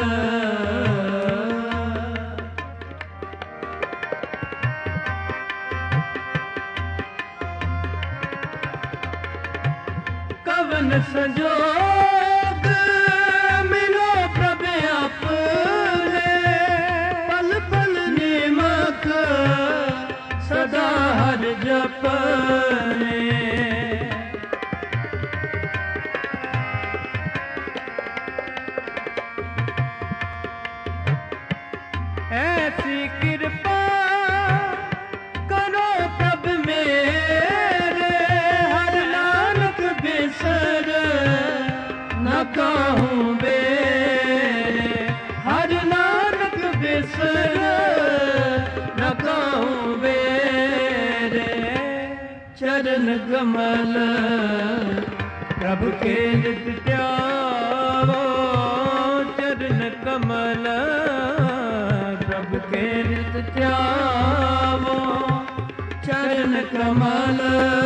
ਕਵਨ ਸੰਜੋਗ ਮਿਲੋ ਪ੍ਰਭ ਆਪਨੇ, ਪਲ ਪਲ ਨਿਮਕ ਸਦਾ ਹਰ ਜਪਨੇ। ਐਸੀ ਕਿਰਪਾ ਕਰੋ ਪ੍ਰਭ ਮੇਰੇ, ਹਰ ਨਾਨਕ ਬਿਸਰ ਨਾ ਕਾਹੂੰ ਬੇਰੇ। ਹਰ ਨਾਨਕ ਬਿਸਰ ਨਾ ਕਾਹੂੰ ਬੇਰੇ। ਚਰਨ ਕਮਲ ਪ੍ਰਭ ਕੇ ਨਿਤ ਧਿਆਵੋ, ਚਰਨ ਕਮਲ ਪ੍ਰਭ ਕੇ ਨਿਤ ਧਿਆਵੋ, ਚਰਨ ਕਮਲ।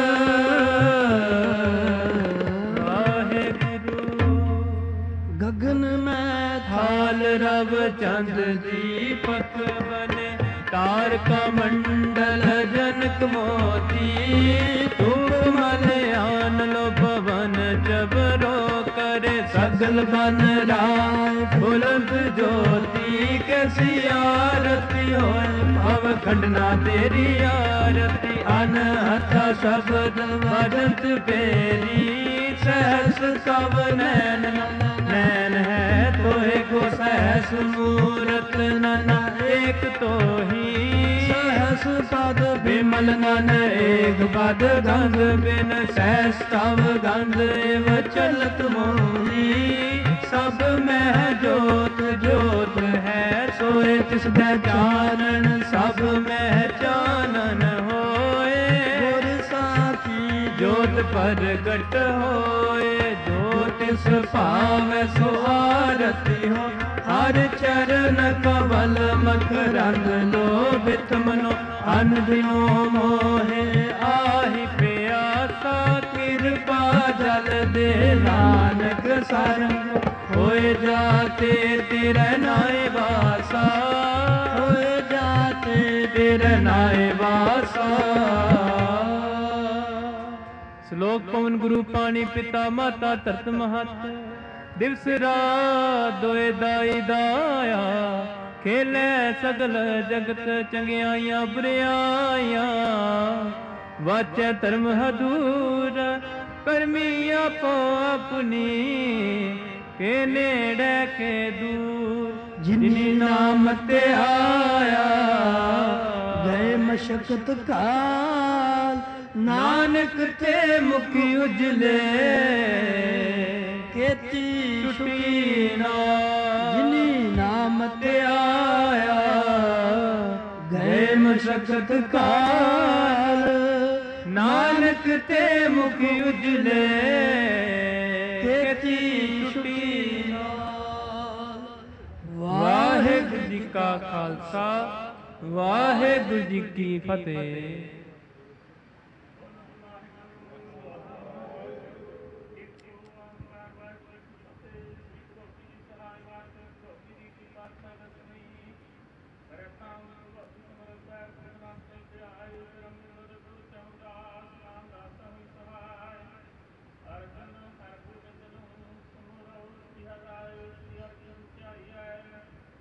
ਵਾਹਿਗੁਰੂ ਗਗਨ ਮੈਂ ਥਾਲ ਰਵ ਚੰਦ ਦੀਪਕ ਬਨੇ, ਤਾਰਕਾ ਮੰਡਲ ਜਨਕ ਮੋਤੀ। ਧੂਪ ਮਲਿਆਨ ਲੋ ਭਵਨ ਜਬਰੋ करे, सगल बन राय बुलंद ज्योति। कैसी आरती हो भव खंडना तेरी आरती। अनहथा शब्द वदंत पेरी, सहस कव नैन नैन है तोहे को सहस मूरत नना एक तो ही। सहस पद विमल नन एक पद गंध बिन, सहस तव गंध एव चलत मोही। सब में जोत जोत है सोए तिसदै जानन, सब में जानन होए। गुर साखी जोत प्रगट होए, जो तिस भावै सो आरती हो। हर चरण कमल मकरंद लोभित मनो, अन दिनो मोहे आहि प्यासा। कृपा जल दे नानक सरंग ਹੋਏ ਜਾਤੇ ਤੇਰੇ ਨਾਏ ਵਾਸਾ, ਹੋਏ ਜਾਤੇ ਤੇਰੇ ਨਾਏ ਵਾਸਾ। ਸ਼ਲੋਕ ਪਵਨ ਗੁਰੂ ਪਾਣੀ ਪਿਤਾ ਮਾਤਾ ਧਰਤ ਮਹਤ, ਦਿਵਸ ਰਾਤ ਦੋਏ ਦਾਈ ਦਾਇਆ, ਖੇਲੇ ਸਗਲ ਜਗਤ ਚੰਗਿਆਈਆਂ ਬੁਰਿਆਈਆਂ, ਵਾਚੈ ਧਰਮ ਹਦੂਰ ਕਰਮੀ ਆਪੋ ਆਪਣੀ, ਕੇ ਨੇੜੇ ਕੇ ਦੂਰ ਜਿਨੀ ਨਾਮ ਤੇ ਆਇਆ, ਗਏ ਮਸ਼ਕਤ ਕਾਲ, ਨਾਨਕ ਤੇ ਮੁਖੀ ਉਜਲੇ, ਕੀਤੀ ਛੁਟੀ ਨਾ। ਜਿਨੀ ਨਾਮ ਤੇ ਆਇਆ, ਗਏ ਮਸ਼ਕਤ ਕਾਲ, ਨਾਨਕ ਤੇ ਮੁਖੀ ਉਜਲੇ, ਕੀਤੀ ਛੁਟੀ ਨਾ। ਵਾਹਿਗੁਰੂ ਜੀ ਕਾ ਖਾਲਸਾ, ਵਾਹਿਗੁਰੂ ਜੀ ਕੀ ਫਤਿਹ।